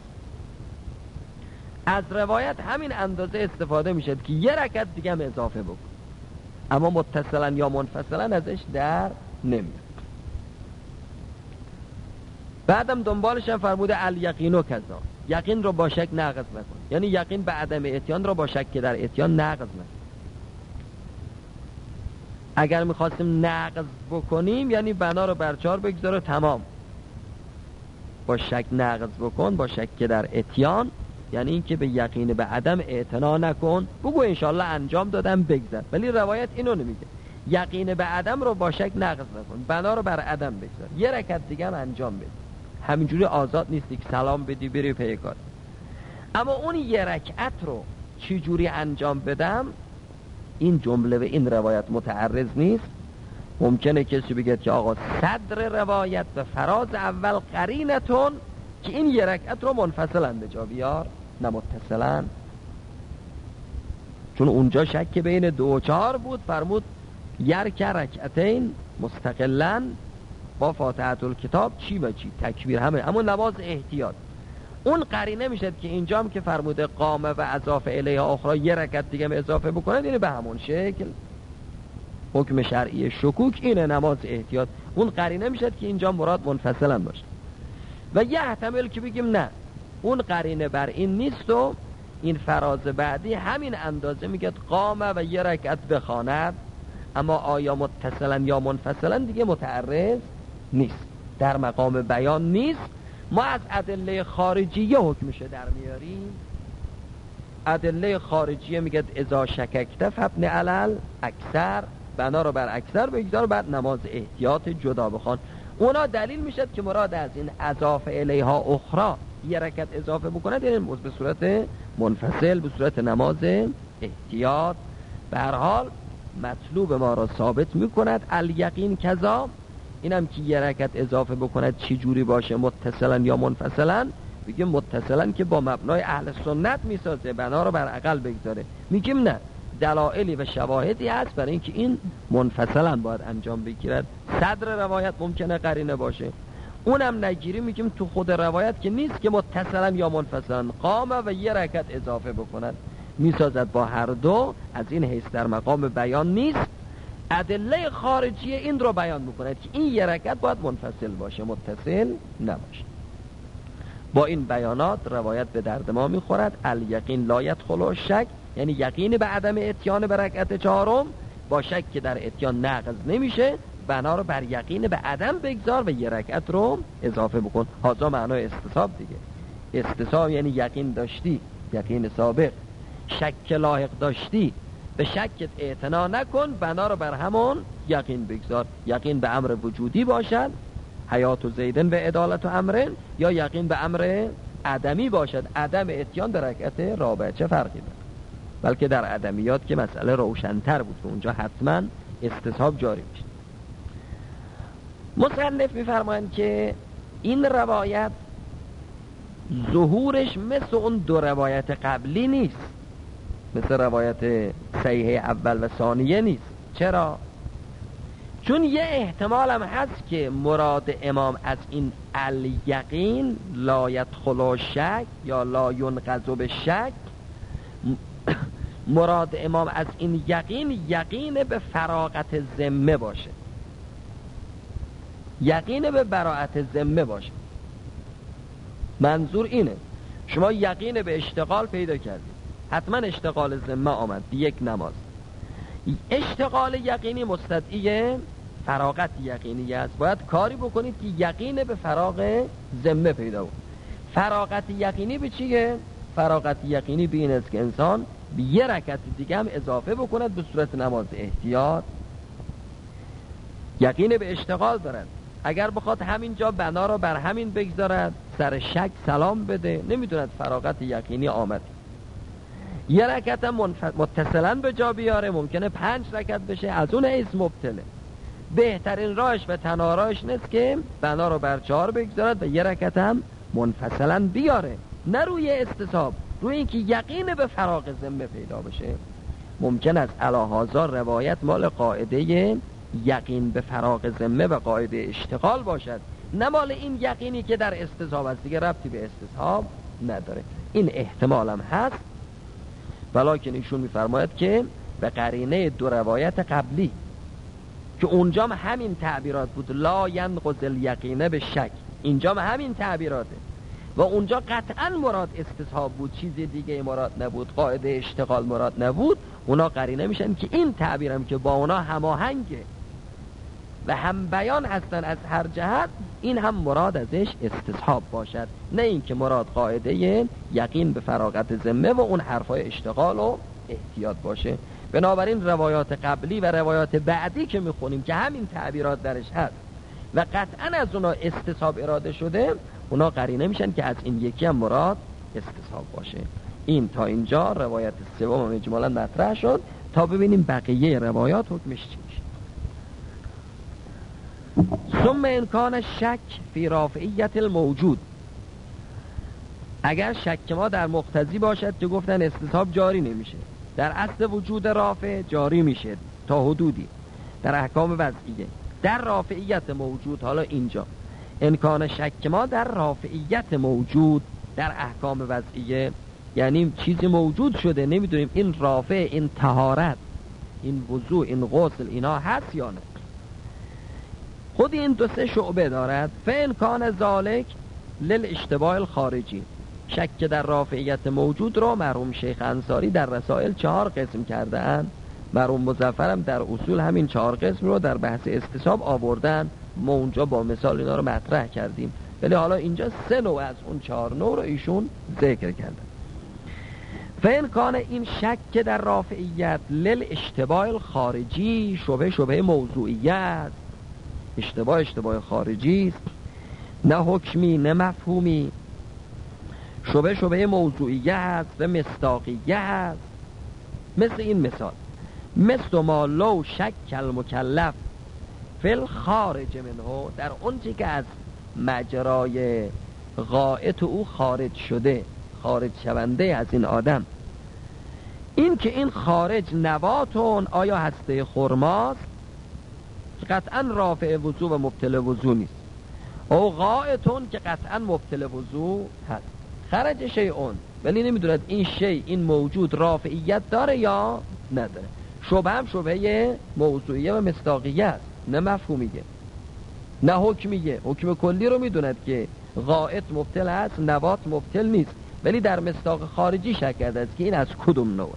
از روایت همین اندازه استفاده میشد که یه رکعت دیگه هم اضافه بکن، اما متصلا یا منفصلا ازش در نمیاد. بعدم دنبالش هم فرموده الیقین و کذا، یقین رو با شک نقض نکن، یعنی یقین به عدم اتیان رو با شک در اتیان نقض نکن. اگر میخواستیم نقض بکنیم یعنی بنا رو بر 4 بگذاره تمام، با شک نقض بکن، با شک در اتیان یعنی این که به یقین به عدم اعتنا نکن، بگو انشالله انجام دادم بگذر. ولی روایت اینو نمیگه، یقین به عدم رو با شک نقض نکن، بنا رو بر عدم بگذار، یه رکعت دیگه هم انجام بده. همینجوری آزاد نیستی که سلام بدی بری پی کار. اما اون یه رکعت رو چی جوری انجام بدم، این جمله به این روایت متعرض نیست. ممکنه کسی بگه که آقا صدر روایت به فراز اول قرینتون که این یه رکعت رو منفصلا به جا بیار نه متصلا، چون اونجا شک بین 2 و 4 بود، فرمود یرک رکعتین مستقلن با فاتحه الکتاب چی و چی تکبیر همه، اما نماز احتیاط. اون قرینه میشد که اینجا هم که فرموده قامه و اضافه الیها اخرى یه رکعت دیگه اضافه بکنن، یعنی به همون شکل حکم شرعی شکوک اینه نماز احتیاط. اون قرینه میشد که اینجا مراد منفصلا باشه. و یه احتمال که بگیم نه اون قرینه بر این نیست و این فراز بعدی همین اندازه میگه قامه و یه رکعت بخواند، اما آیا متصلا یا منفصلا دیگه متعرض نیست، در مقام بیان نیست. ما از ادله خارجیه حکمشه در میاریم. ادله خارجیه میگه اذا شککت فابن علل اکثر، بنا رو بر اکثر بگذار، بعد نماز احتیاط جدا بخوان. اونا دلیل میشد که مراد از این اضافه الیها اخرى یه رکعت اضافه بکنه یعنی به صورت منفصل، به صورت نماز احتیاط. به هر حال مطلوب ما را ثابت میکند الیقین کذا، اینم که یه رکعت اضافه بکند چی جوری باشه، متصلا یا منفصلا. بگیم متصلا که با مبنای اهل سنت میسازه، بنا رو بر عقل بگذاره. میگیم نه، دلایلی و شواهدی هست برای اینکه این منفصلا باید انجام بگیرد. صدر روایت ممکنه قرینه باشه، اونم نگیری میگیم تو خود روایت که نیست که متصلا یا منفصلا قامه و یه رکعت اضافه بکند، میسازد با هر دو. از این حیث در مقام بیان نیست. ادله خارجی این رو بیان میکند که این یه رکعت باید منفصل باشه، متصل نباشه. با این بیانات روایت به درد ما میخورد الیقین لا یدخل شک، یعنی یقین به عدم اتیان به رکعت 4 با شک که در اتیان نقض نمیشه، بنا رو بر یقین به عدم بگذار و یه رکعت رو اضافه بکن. هذا معنای استصحاب دیگه. استصحاب یعنی یقین داشتی، یقین سابق، شک لاحق داشتی، به شکت اعتنا نکن، بنا رو بر همون یقین بگذار. یقین به امر وجودی باشد، حیات و زیدن به عدالت و امرن، یا یقین به امر عدمی باشد، عدم اتیان به رکعت رابعه. چه فرقی داره؟ بلکه در عدمیات که مسئله روشن‌تر بود که اونجا حتما استصحاب جاری میشه. مصنف میفرمایند که این روایت ظهورش مثل اون 2 روایت قبلی نیست، مثل روایت صحیح اول و ثانیه نیست. چرا؟ چون یه احتمال هم هست که مراد امام از این الیقین لا یدخل شک یا لا ینقض بالشک، مراد امام از این یقین یقین به فراغت ذمه باشه، یقین به براءت ذمه باشه. منظور اینه شما یقین به اشتغال پیدا کردید، حتما اشتغال ذمه آمد یک نماز. اشتغال یقینی مستدعی فراغت یقینی است، باید کاری بکنید که یقین به فراغ ذمه پیدا بود. فراغت یقینی به چیه؟ فراغت یقینی به این است که انسان به یه رکعت دیگه هم اضافه بکند به صورت نماز احتیاط. یقین به اشتغال دارد، اگر بخواد همینجا بنا رو بر همین بگذارد، سر شک سلام بده، نمیدوند فراغت یقینی آمد. یه رکعت متصلا به جا بیاره، ممکنه 5 رکعت بشه، از اون حیث مبتله. بهترین راهش و تنها نیست که بنا رو بر 4 بگذارد و یه رکعت هم منفصلا بیاره، نه روی استصحاب، روی اینکه یقین به فراغ ذمه پیدا بشه. ممکن است علاهازا روایت مال قاعده یقین به فراغ ذمه و قاعده اشتغال باشد، نه مال این یقینی که در استصحاب است، دیگه ربطی به استصحاب نداره. این احتمال هم هست، ولیکن ایشون میفرماید که به قرینه دو روایت قبلی که اونجا همین تعبیرات بود، لا ینقض الیقین به شک، اینجا همین تعبیراته و اونجا قطعا مراد استصحاب بود، چیز دیگه مراد نبود، قاعده اشتغال مراد نبود. اونا قرینه میشن که این تعبیرم که با اونا هماهنگه و هم بیان هستن از هر جهت، این هم مراد ازش استصحاب باشد، نه این که مراد قاعده یقین به فراغت ذمه و اون حرفای اشتغال و احتیاط باشه. بنابراین روایات قبلی و روایات بعدی که میخونیم که همین تعبیرات درش هست و قطعا از اونا استصحاب اراده شده، اونا قرینه میشن که از این یکی هم مراد استصحاب باشه. این تا اینجا روایت سوم اجمالا مطرح شد تا ببینیم بقیه روایات حکمش چی میشه. ثم امکان شک فی رافعیت الموجود، اگر شک ما در مقتضی باشد که گفتن استصحاب جاری نمیشه، در اصل وجود رافع جاری میشه تا حدودی در احکام وضعیه، در رافعیت موجود، حالا اینجا امکان شک ما در رافعیت موجود در احکام وضعیه یعنی چیزی موجود شده، نمیدونیم این رافع، این طهارت، این وضوء، این غسل اینا هست یا نه. خود این دو سه شعبه دارد. فامکان ذالک للاشتباه الخارجی، شک در رافعیت موجود رو مرحوم شیخ انصاری در رسائل 4 قسم کرده اند، مرحوم مظفرم در اصول همین 4 قسم رو در بحث استصحاب آوردن، ما اونجا با مثال اینا رو مطرح کردیم، ولی حالا اینجا 3 نوع از اون 4 نوع رو ایشون ذکر کردن. فامکان این شک در رافعیت للاشتباه الخارجی، شبه موضوعیت، اشتباه خارجی است، نه حکمی نه مفهومی، شبه موضوعیت و مصداقیت. مثل این مثال، مثل ما لو شک المکلف فی الخارج منه، در اون چی که از مجرای غائط او خارج شده، خارج شونده از این آدم، این که این خارج نباتون آیا هسته خرماست، قطعا رافع وضوع و مبطل وضوع نیست، او غائطون که قطعا مبطل وضوع هست. خرج شیئون، ولی نمیدوند این شیء، این موجود رافعیت داره یا نداره. شبه هم شبه موضوعیه و مصداقیت، نه مفهومیه نه حکمیه. حکم کلی رو میدوند که غائط مبطل هست، نبات مبطل نیست، ولی در مصداق خارجی شک کرده است که این از کدوم نوع.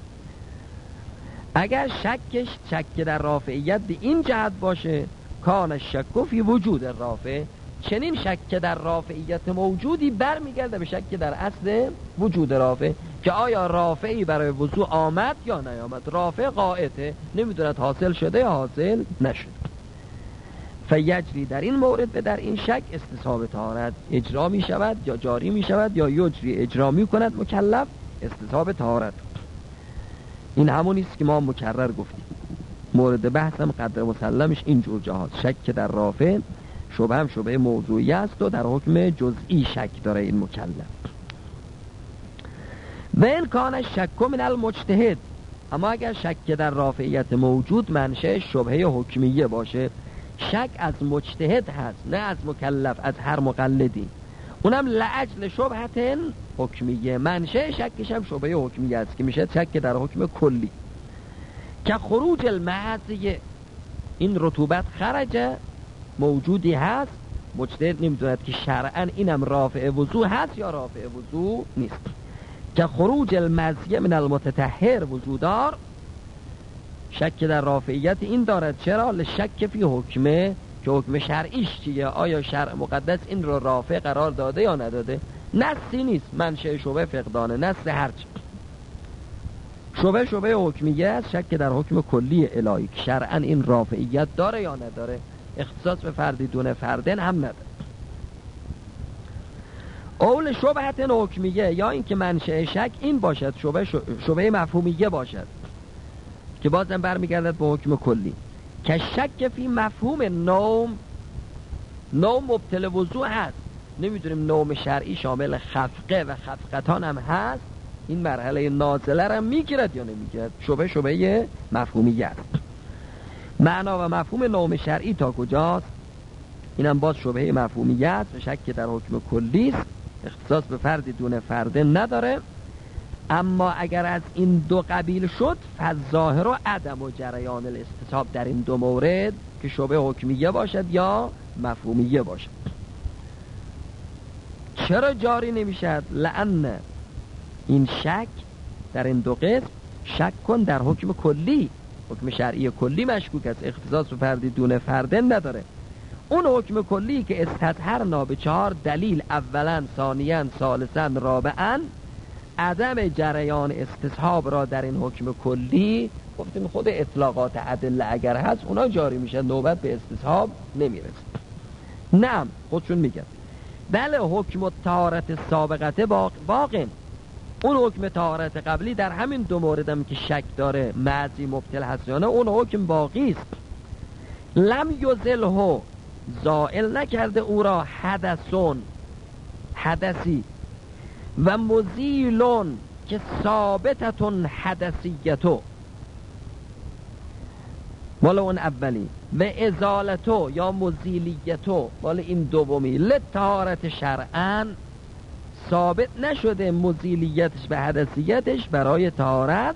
اگر شک در رافعیت به این جهت باشه، کان الشک فی وجود رافع، چنین شک در رافعیت موجودی برمیگرده به شک در اصل وجود رافع، که آیا رافعی برای وضوع آمد یا نیامد. رافع غائطه، نمیدوند حاصل شده یا حاصل نشد. فیجری، در این مورد به در این شک استصحاب طهارت اجرا می شود یا جاری می شود، یا یجری اجرا می کند مکلف استصحاب طهارت. این همونی است که ما مکرر گفتیم. مورد بحثم قدر مسلمش این جور جاهاست. شک در رافع شبه هم شبه موضوعی است و در حکم جزئی شک داره این مکلف. و این کان شک من المجتهد، اما اگر شک در رافعیت موجود منشأ شبهه حکمیه باشه، شک از مجتهد هست نه از مکلف، از هر مقلدی، اونم لعجل شبهت حکمیه، منشأ شکش هم شبهه حکمیه است که میشه شک در حکم کلی. که خروج المعصیه، این رطوبت خرج موجودی هست، مجتهد نمیدوند که شرعاً اینم رافع وضوع هست یا رافع وضوع نیست. که خروج المزیه من المتطهر وضودار، شک در رافعیت این دارد. چرا؟ لشک فی حکمه، که حکم شرعیش چیه، آیا شرع مقدس این رو رافع قرار داده یا نداده. نصی نیست، منشأ شبه فقدانه، نص هرچی. شبه حکمیه است، شک در حکم کلی الهی که شرعاً این رافعیت داره یا نداره، اختصاص به فردی دونه فردن هم نداره. اول شبهت حکمیه، یا این که منشأ شک این باشد شبه مفهومیه باشد که بازم برمیگردد به حکم کلی. که شک فی مفهوم نوم مبطل وضوع هست، نمیدونیم نوم شرعی شامل خفقه و خفقتان هم هست این مرحله نازله را میگیرد یا نمیگیرد؟ شبهه مفهومیه است. معنا و مفهوم نوم شرعی تا کجاست؟ اینم باز شبهه مفهومیه است و شک در حکم کلی است، اختصاص به فردی دون فرد نداره. اما اگر از این دو قبیل شد، فالظاهر و عدم و جریان الاستصحاب در این دو مورد که شبه حکمیه باشد یا مفهومیه باشد. چرا جاری نمیشد؟ لأن این شک در این دو قسم شک کن در حکم کلی، حکم شرعی کلی مشکوک است، اختصاص به فردی دون فرد نداره. اون حکم کلی که استطهرنا به 4 دلیل، اولا، ثانیا، ثالثا، رابعا، عدم جریان استصحاب را در این حکم کلی گفتیم خود اطلاقات ادله اگر هست اونا جاری میشه، نوبت به استصحاب نمیرسه. نعم خودشون میگن بله حکم طهارت سابقته باقی، اون حکم طهارت قبلی در همین دو موردم که شک داره معزی مبطل هست یا نه اون حکم باقی است. لم یزله، زائل نکرده او را حدثون، حدثی، و مزیلون که ثابتتون حدثیتو، مال اون اولی، و ازالتو یا مزیلیتو مال این دومی. لطهارت شرعن، ثابت نشده مزیلیتش به حدثیتش برای طهارت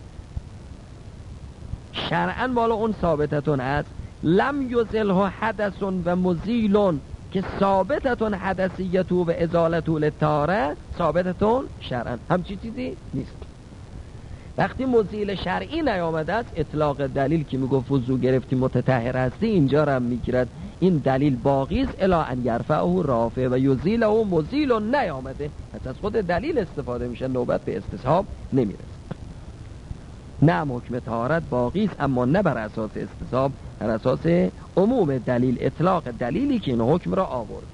شرعن، مال اون ثابتتون است. لم یزله حدثون و مزیلون که ثابتتون حدثیتو و ازالتو لطهاره، ثابتتون شرعن، همچی چیزی نیست. وقتی مزیل شرعی نیامده است، اطلاق دلیل که میگفت وضو گرفتی متطهر هستی اینجا را میگیرد، این دلیل باقی است الی ان یرفعه رافع و یزیله مزیل نیامده، پس از خود دلیل استفاده میشه، نوبت به استصحاب نمیرسه. نه حکم طهارت باقی است اما نه بر اساس استصحاب، بر اساس عموم دلیل، اطلاق دلیلی که این حکم را آورده.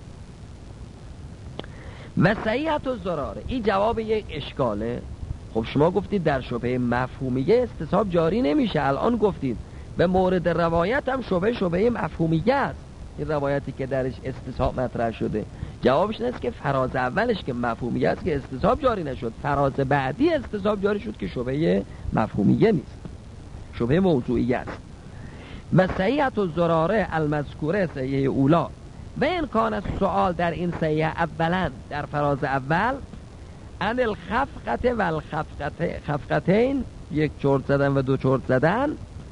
و صحیحت و ضراره، این جواب یک اشکاله. خب شما گفتید در شبهه مفهومیه استصحاب جاری نمیشه، الان گفتید به مورد روایت هم شبهه مفهومیه است، این روایتی که درش استصحاب مطرح شده. جوابش نیست که فراز اولش که مفهومیه است که استصحاب جاری نشد، فراز بعدی استصحاب جاری شد که شبهه مفهومیه نیست، شبهه موضوعیه است. و صحیحت و ضراره المذکوره صحیحه اولا، و این کان سوال در این صحیحه اولا در فراز اول ان الخفقه و الخفقتین، یک چرت زدن و دو چرت زدن،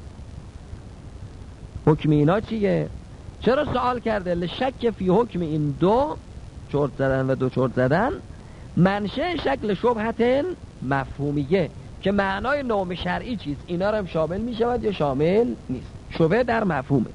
حکم اینا چیه؟ چرا سوال کرده؟ لشک فی حکم این دو چرت زدن و دو چرت زدن منشه شکل شبهتن مفهومیه، که معنای نوم شرعی چیست، اینا رو هم شامل می شود یا شامل نیست؟ شبه در مفهومه.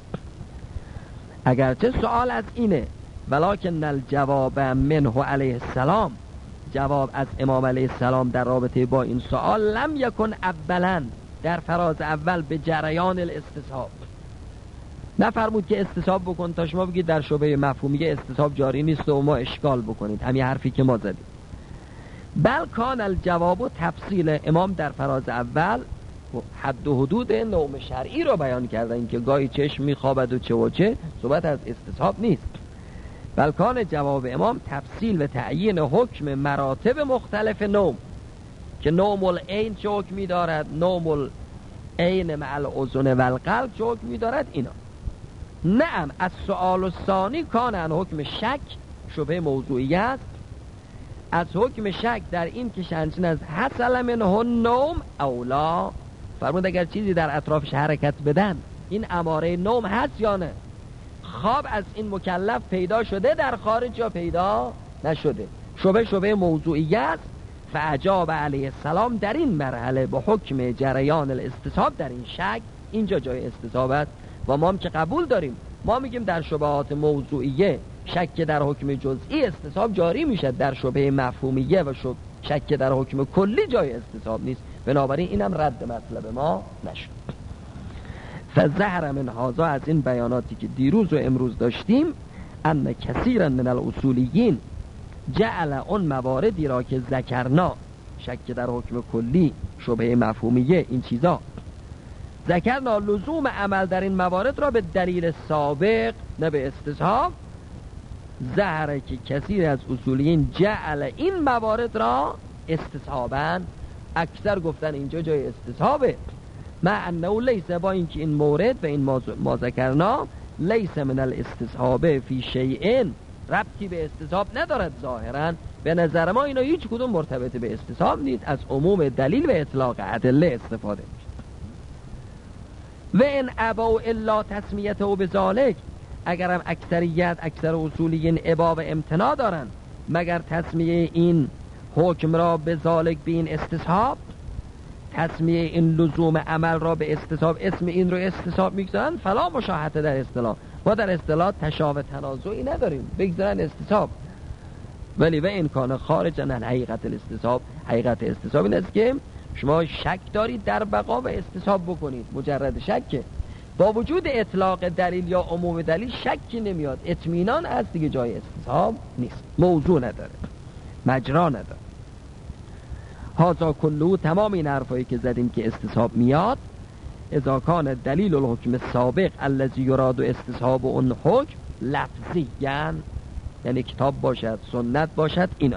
اگرچه سوال از اینه ولکن الجواب منه علیه السلام، جواب از امام علیه السلام در رابطه با این سوال لم یکن اولا، در فراز اول به جریان الاستصحاب، نفرمود که استصحاب بکن تا شما بگید در شبهه مفهومیه استصحاب جاری نیست و ما اشکال بکنید، همین حرفی که ما زدیم. بل کان الجواب و تفصیل، امام در فراز اول حد و حدود نوم شرعی رو بیان کردن که گاهی چشم میخوابد و چه و چه، صحبت از استصحاب نیست. بل کان جواب امام تفصیل و تعیین حکم مراتب مختلف نوم، که نوم العین چه حکمی دارد، نوم العین مع الاذن و القلب چه حکمی دارد، اینا. نعم از سؤال الثانی کان عن حکم شک، شبه موضوعی است، از حکم شک در این که شنچین از حصل منه نوم اولا، فرمود اگر چیزی در اطرافش حرکت بدن این اماره نوم هست یا نه، خواب از این مکلف پیدا شده در خارج یا پیدا نشده، شبه موضوعی است. فاجاب علیه السلام در این مرحله به حکم جریان الاستصحاب در این شک، اینجا جای استصحاب است و ما هم که قبول داریم، ما میگیم در شبهات موضوعیه شک در حکم جزئی استصحاب جاری میشه، در شبهه مفهومیه و شک در حکم کلی جای استصحاب نیست، بنابراین اینم رد مطلب ما نشد. فظهر من هذا، از این بیاناتی که دیروز و امروز داشتیم، ان کثیرا من الاصولیین جعل اون مواردی را که ذکرنا، شک در حکم کلی، شبهه مفهومیه، این چیزا ذکرنا، لزوم عمل در این موارد را به دلیل سابق نه به استصحاب، ظهره که کثیر از اصولیین جعل این موارد را استصحابن، اکثر گفتن اینجا جای استصحابه. مع انه لیس، با اینکه این مورد و این ما ذکرنا لیس من الاستصحاب فی شیء، ربطی به استصحاب ندارد ظاهرا. به نظر ما اینا هیچ کدوم مرتبط به استصحاب نیست، از عموم دلیل و اطلاق ادله استفاده میشه. و این ابا الا تسمیته و بذالک، اگرم اکثر اصولیین ابا و امتناع دارن مگر تسمیه این حکم را به ذالک به این استصحاب، تسمیه این لزوم عمل را به استصحاب، اسم این رو استصحاب میگذارن، فلا مشاهده در اصطلاح. ما در اصطلاح تشابه تنازعی نداریم، بگذارن استصحاب. ولی و این کان خارج عن حقیقت الاستصحاب، حقیقت استصحاب این است که شما شک دارید در بقا و استصحاب بکنید، مجرد شکه، با وجود اطلاق دلیل یا عموم دلیل شکی نمیاد، اطمینان است دیگه، جای استصحاب نیست، موضوع نداره، مجرا نداره. هذا کله، تمام این حرفایی که زدیم که استصحاب میاد، اذا کان دلیل الحکم سابق الذی یراد استصحاب اون حکم لفظی، یعنی کتاب باشد، سنت باشد، اینا.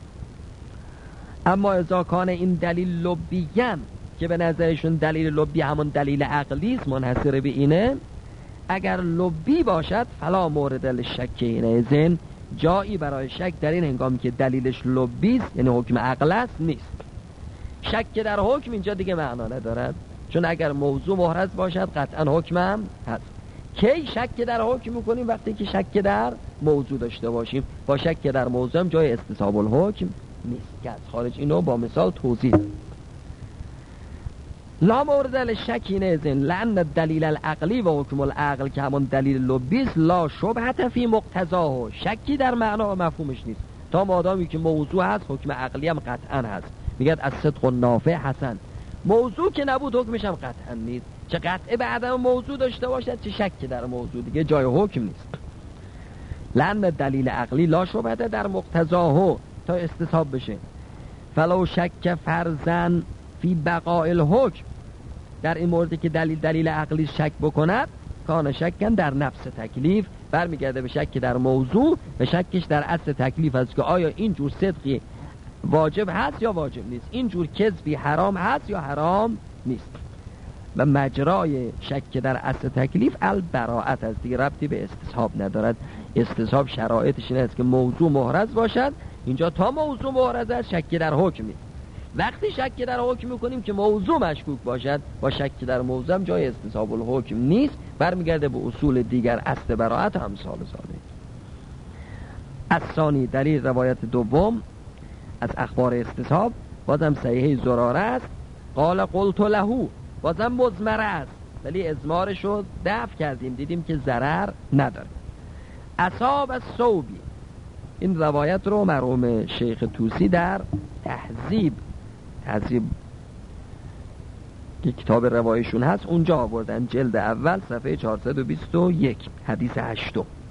اما اذا کان این دلیل لبیان، که به نظرشون دلیل لبی همون دلیل عقلی است، منحصر به اینه، اگر لبی باشد فلا مورد للشک، اینه زن جایی برای شک در این هنگامی که دلیلش لبی است، یعنی حکم عقل است، نیست. شک در حکم اینجا دیگه معنا ندارد، چون اگر موضوع محرز باشد قطعا حکم هم هست. کی شک در حکم میکنیم؟ وقتی که شک در موضوع داشته باشیم. با شک در موضوع هم جای استصحاب الحکم نیست که از خارج اینو با مثال توضیح دادم. لا مورد للشک اینه لأن الدلیل العقلی و حکم العقل که همون دلیل لبیس لا شبهت فی مقتضاه، شکی در معنا و مفهومش نیست، تا مادامی که موضوع هست حکم عقلی هم قطعا هست. میگه از صدق نافع حسن، موضوع که نبود حکمش هم قطعا نیست، چه قطعه به عدم موضوع داشته باشد چه شک در موضوع، دیگه جای حکم نیست. لأن دلیل عقلی لا شبهت در مقتضاه، تا استصحاب بشه. فلو شک فرضاً فی بقاء الحکم، در این موردی که دلیل عقلی شک بکند، کان شکن در نفس تکلیف، برمیگرده به شک در موضوع و شکش در اصل تکلیف است که آیا این جور صدقی واجب هست یا واجب نیست، این جور کذبی حرام هست یا حرام نیست. و مجرای شک در اصل تکلیف البراءت است، دیگه ربطی به استصحاب ندارد. استصحاب شرایطش این است که موضوع محرز باشد، اینجا تا موضوع محرز است شک در حکم نیست. وقتی شک در حکم میکنیم که موضوع مشکوک باشد، با شک در موضوع هم جای استصحاب الحکم نیست، برمیگرده به اصول دیگر، اصل براءت هم سال. از ثانی دلیل روایت دوم از اخبار استصحاب، بازم صحیح زراره است، قال قلت له، بازم مضمره است ولی ازمارش رو دفع کردیم، دیدیم که ضرر نداره. اصاب الثوبی، این روایت رو مرحوم شیخ طوسی در تهذیب که کتاب روایشون هست اونجا آوردن، جلد اول صفحه 421 حدیث 8.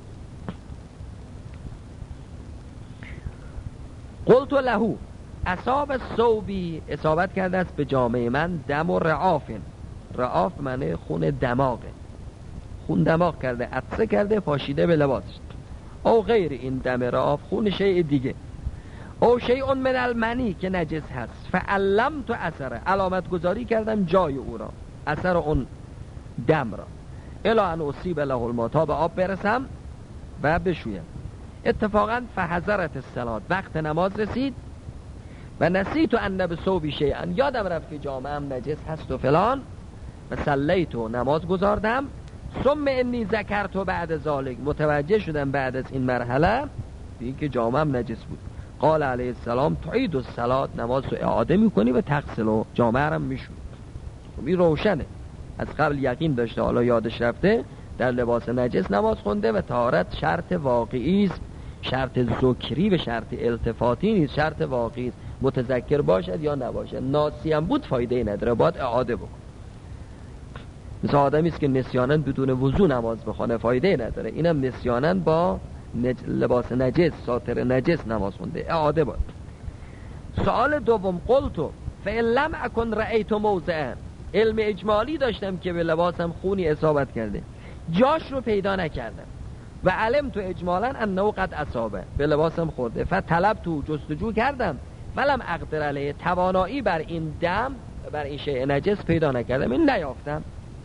قلت له اصاب الثوبی، اصابت کرده است به جامعه من دم و رعافن، رعاف معنی خون دماغه، خون دماغ کرده، عطسه کرده، پاشیده به لباسش، او غیر این دم رعاف خون شیء دیگه، او شیء من المنی که نجس هست، فعلمت اثره، علامت گذاری کردم جای او را، اثر اون دم را، الا ان اصیب له الماء، تا به آب برسم و بشویم. اتفاقا فحضرت الصلاة، وقت نماز رسید و نسیت ان بثوبی شیئا، یادم رفت که جامه‌ام نجس هست و فلان، و صلیت و نماز گذاردم، ثم انی ذکرت بعد ذالک، متوجه شدم بعد از این مرحله این که جامه‌ام نجس بود. قال علیه السلام تعید الصلاة، نماز رو اعاده میکنی و تغسل و جامعه رم میشون. این روشنه، از قبل یقین داشته، حالا یادش رفته، در لباس نجس نماز خونده و طهارت شرط واقعی است، شرط ذکری و شرط التفاتی نیست، شرط واقعی است، متذکر باشد یا نباشد، ناسی هم بود فایده نداره، باید اعاده بکن. مثل آدمی است که نسیاناً بدون وضو نماز بخونه، فایده نداره، اینم نسیاناً با لباس نجس، ساتر نجس نماز خونده، اعاده باید. سوال دوم، قلتو فإن لم اکن رأیت موضعا، علم اجمالی داشتم که به لباسم خونی اصابت کرده، جاش رو پیدا نکردم، و علمت اجمالا انه قد اصابه، به لباسم خورده، فطلبت، جستجو کردم، ولم اقدر علیه، توانایی بر این دم بر این شیء نجس پیدا نکردم، این نیافتم.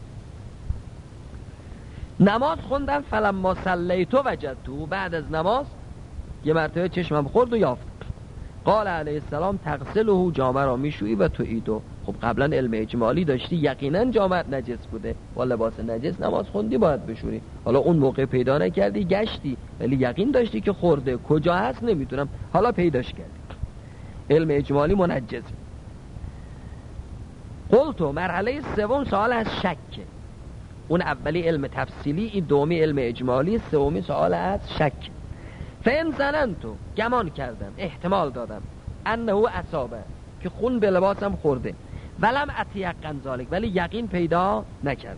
نماز خوندم، فلما صلیتو وجدتو، بعد از نماز یه مرتبه چشمم خورد و یافتم. قال علیه السلام تغسله، جامه را میشویی و تعیدو. خب قبلا علم اجمالی داشتی، یقینا جامه نجس بوده با لباس نجس نماز خوندی باید بشوری. حالا اون موقع پیدا نکردی، گشتی، ولی یقین داشتی که خورده، کجا هست نمیدونم، حالا پیداش کردی. علم اجمالی منجز. قلتو، مرحله سوم سوال از شک. اون اولی علم تفصیلی، این دومی علم اجمالی، سومی سوال از شک. فین زننتو، گمان کردم، احتمال دادم، انه اصابه، که خون به لباسم خورده، ولم اتیقن ذالک، ولی یقین پیدا نکردم.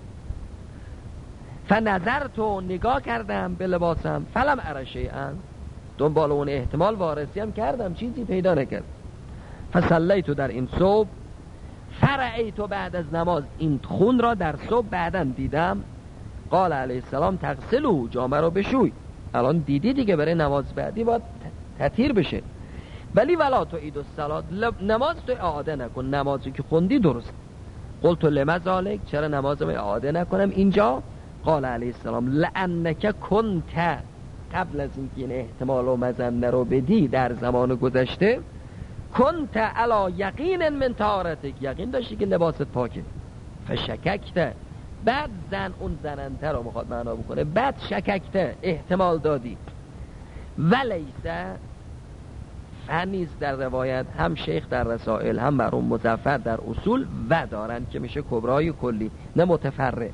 فنظرتو، نگاه کردم به لباسم، فلم اره شیئا، دنبال اون احتمال وارسی هم کردم، چیزی پیدا نکردم. فصلیتو، در این صبح، فرعیتو، بعد از نماز این خون را در صبح بعدن دیدم. قال علیه السلام تغسلو، جامه رو بشوی. الان دیدی دیگه، برای نماز بعدی باید تطهیر بشه. ولی ولا تعید الصلاة، نماز تو اعاده نکن، نمازی که خوندی درست. قلت لما ذالک، چرا نمازم اعاده نکنم اینجا؟ قال علیه السلام لانک کنت، قبل از اینکه این احتمال و مزنه رو بدی در زمان گذشته، کنت علی یقین من طهارتک، یقین داشتی که لباست پاکه. فشککت، بعد اون زننته رو میخواد معنا بکنه، بعد شککت، احتمال دادی. ولیسه، فنیز در روایت، هم شیخ در رسائل هم مرحوم مظفر در اصول و دارن که میشه کبرای کلی، نه متفرع.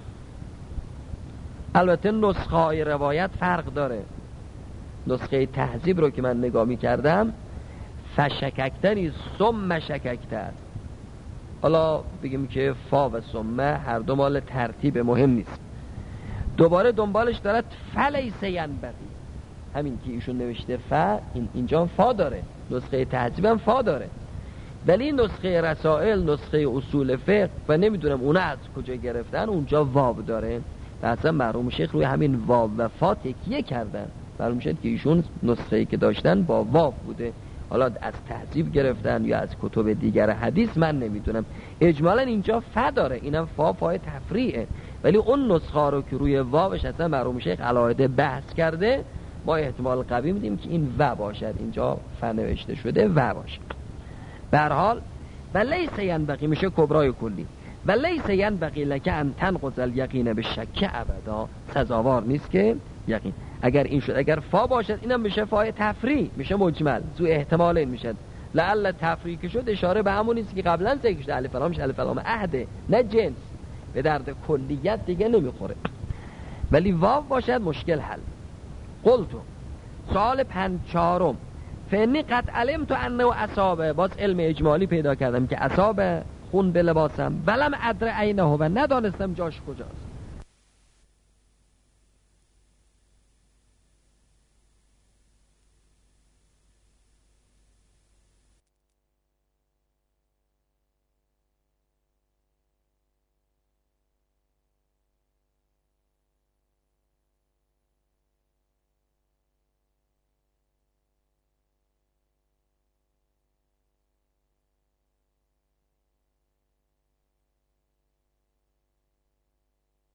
البته نسخه های روایت فرق داره. نسخه تهذیب رو که من نگاه میکردم، فشککتنی ثم شککت است. حالا بگیم که فا و ثمه هر دو مال ترتیب مهم نیست. دوباره دنبالش دارد فلیس ینبغی، همین که ایشون نوشته فا، اینجا فا داره، نسخه تهذیب هم فا داره، ولی نسخه رسائل، نسخه اصول فقه و نمیدونم اونا از کجا گرفتن، اونجا واو داره. و اصلا مرحوم شیخ روی همین واو و فا تکیه کردن. معلوم شد که ایشون نسخه‌ای که داشتن با واو بوده. حالا از تهذیب گرفتن یا از کتب دیگر حدیث من نمیدونم. اجمالا اینجا فا داره، اینم فای تفریعه، ولی اون نسخه رو که روی واوش اصلا مرحوم شیخ علاوه بحث کرده، ما احتمال قوی میدیم که این و باشد، اینجا فا نوشته شده و باشد. به هر حال ولیس ینبغی میشه کبرای کلی، ولیس ینبغی لک ان تنقض الیقین بالشک ابدا، سزاوار نیست که یقین، اگر این شد، اگر فا باشد اینم میشه فای تفریع، میشه مجمل، زو احتمال این میشه. لعل تفریع که شد اشاره به همون نیست که قبلا ذکر شده، الف لام الف لام عهد، نه جنس، به درد کلیت دیگه نمیخوره. ولی واو باشد مشکل حل. قلتو، سوال 54م، فانی قد علمت انه اصابه، باز علم اجمالی پیدا کردم که اصابه خون به لباسم، ولم ادر عینه، و ندانستم جاش کجاست.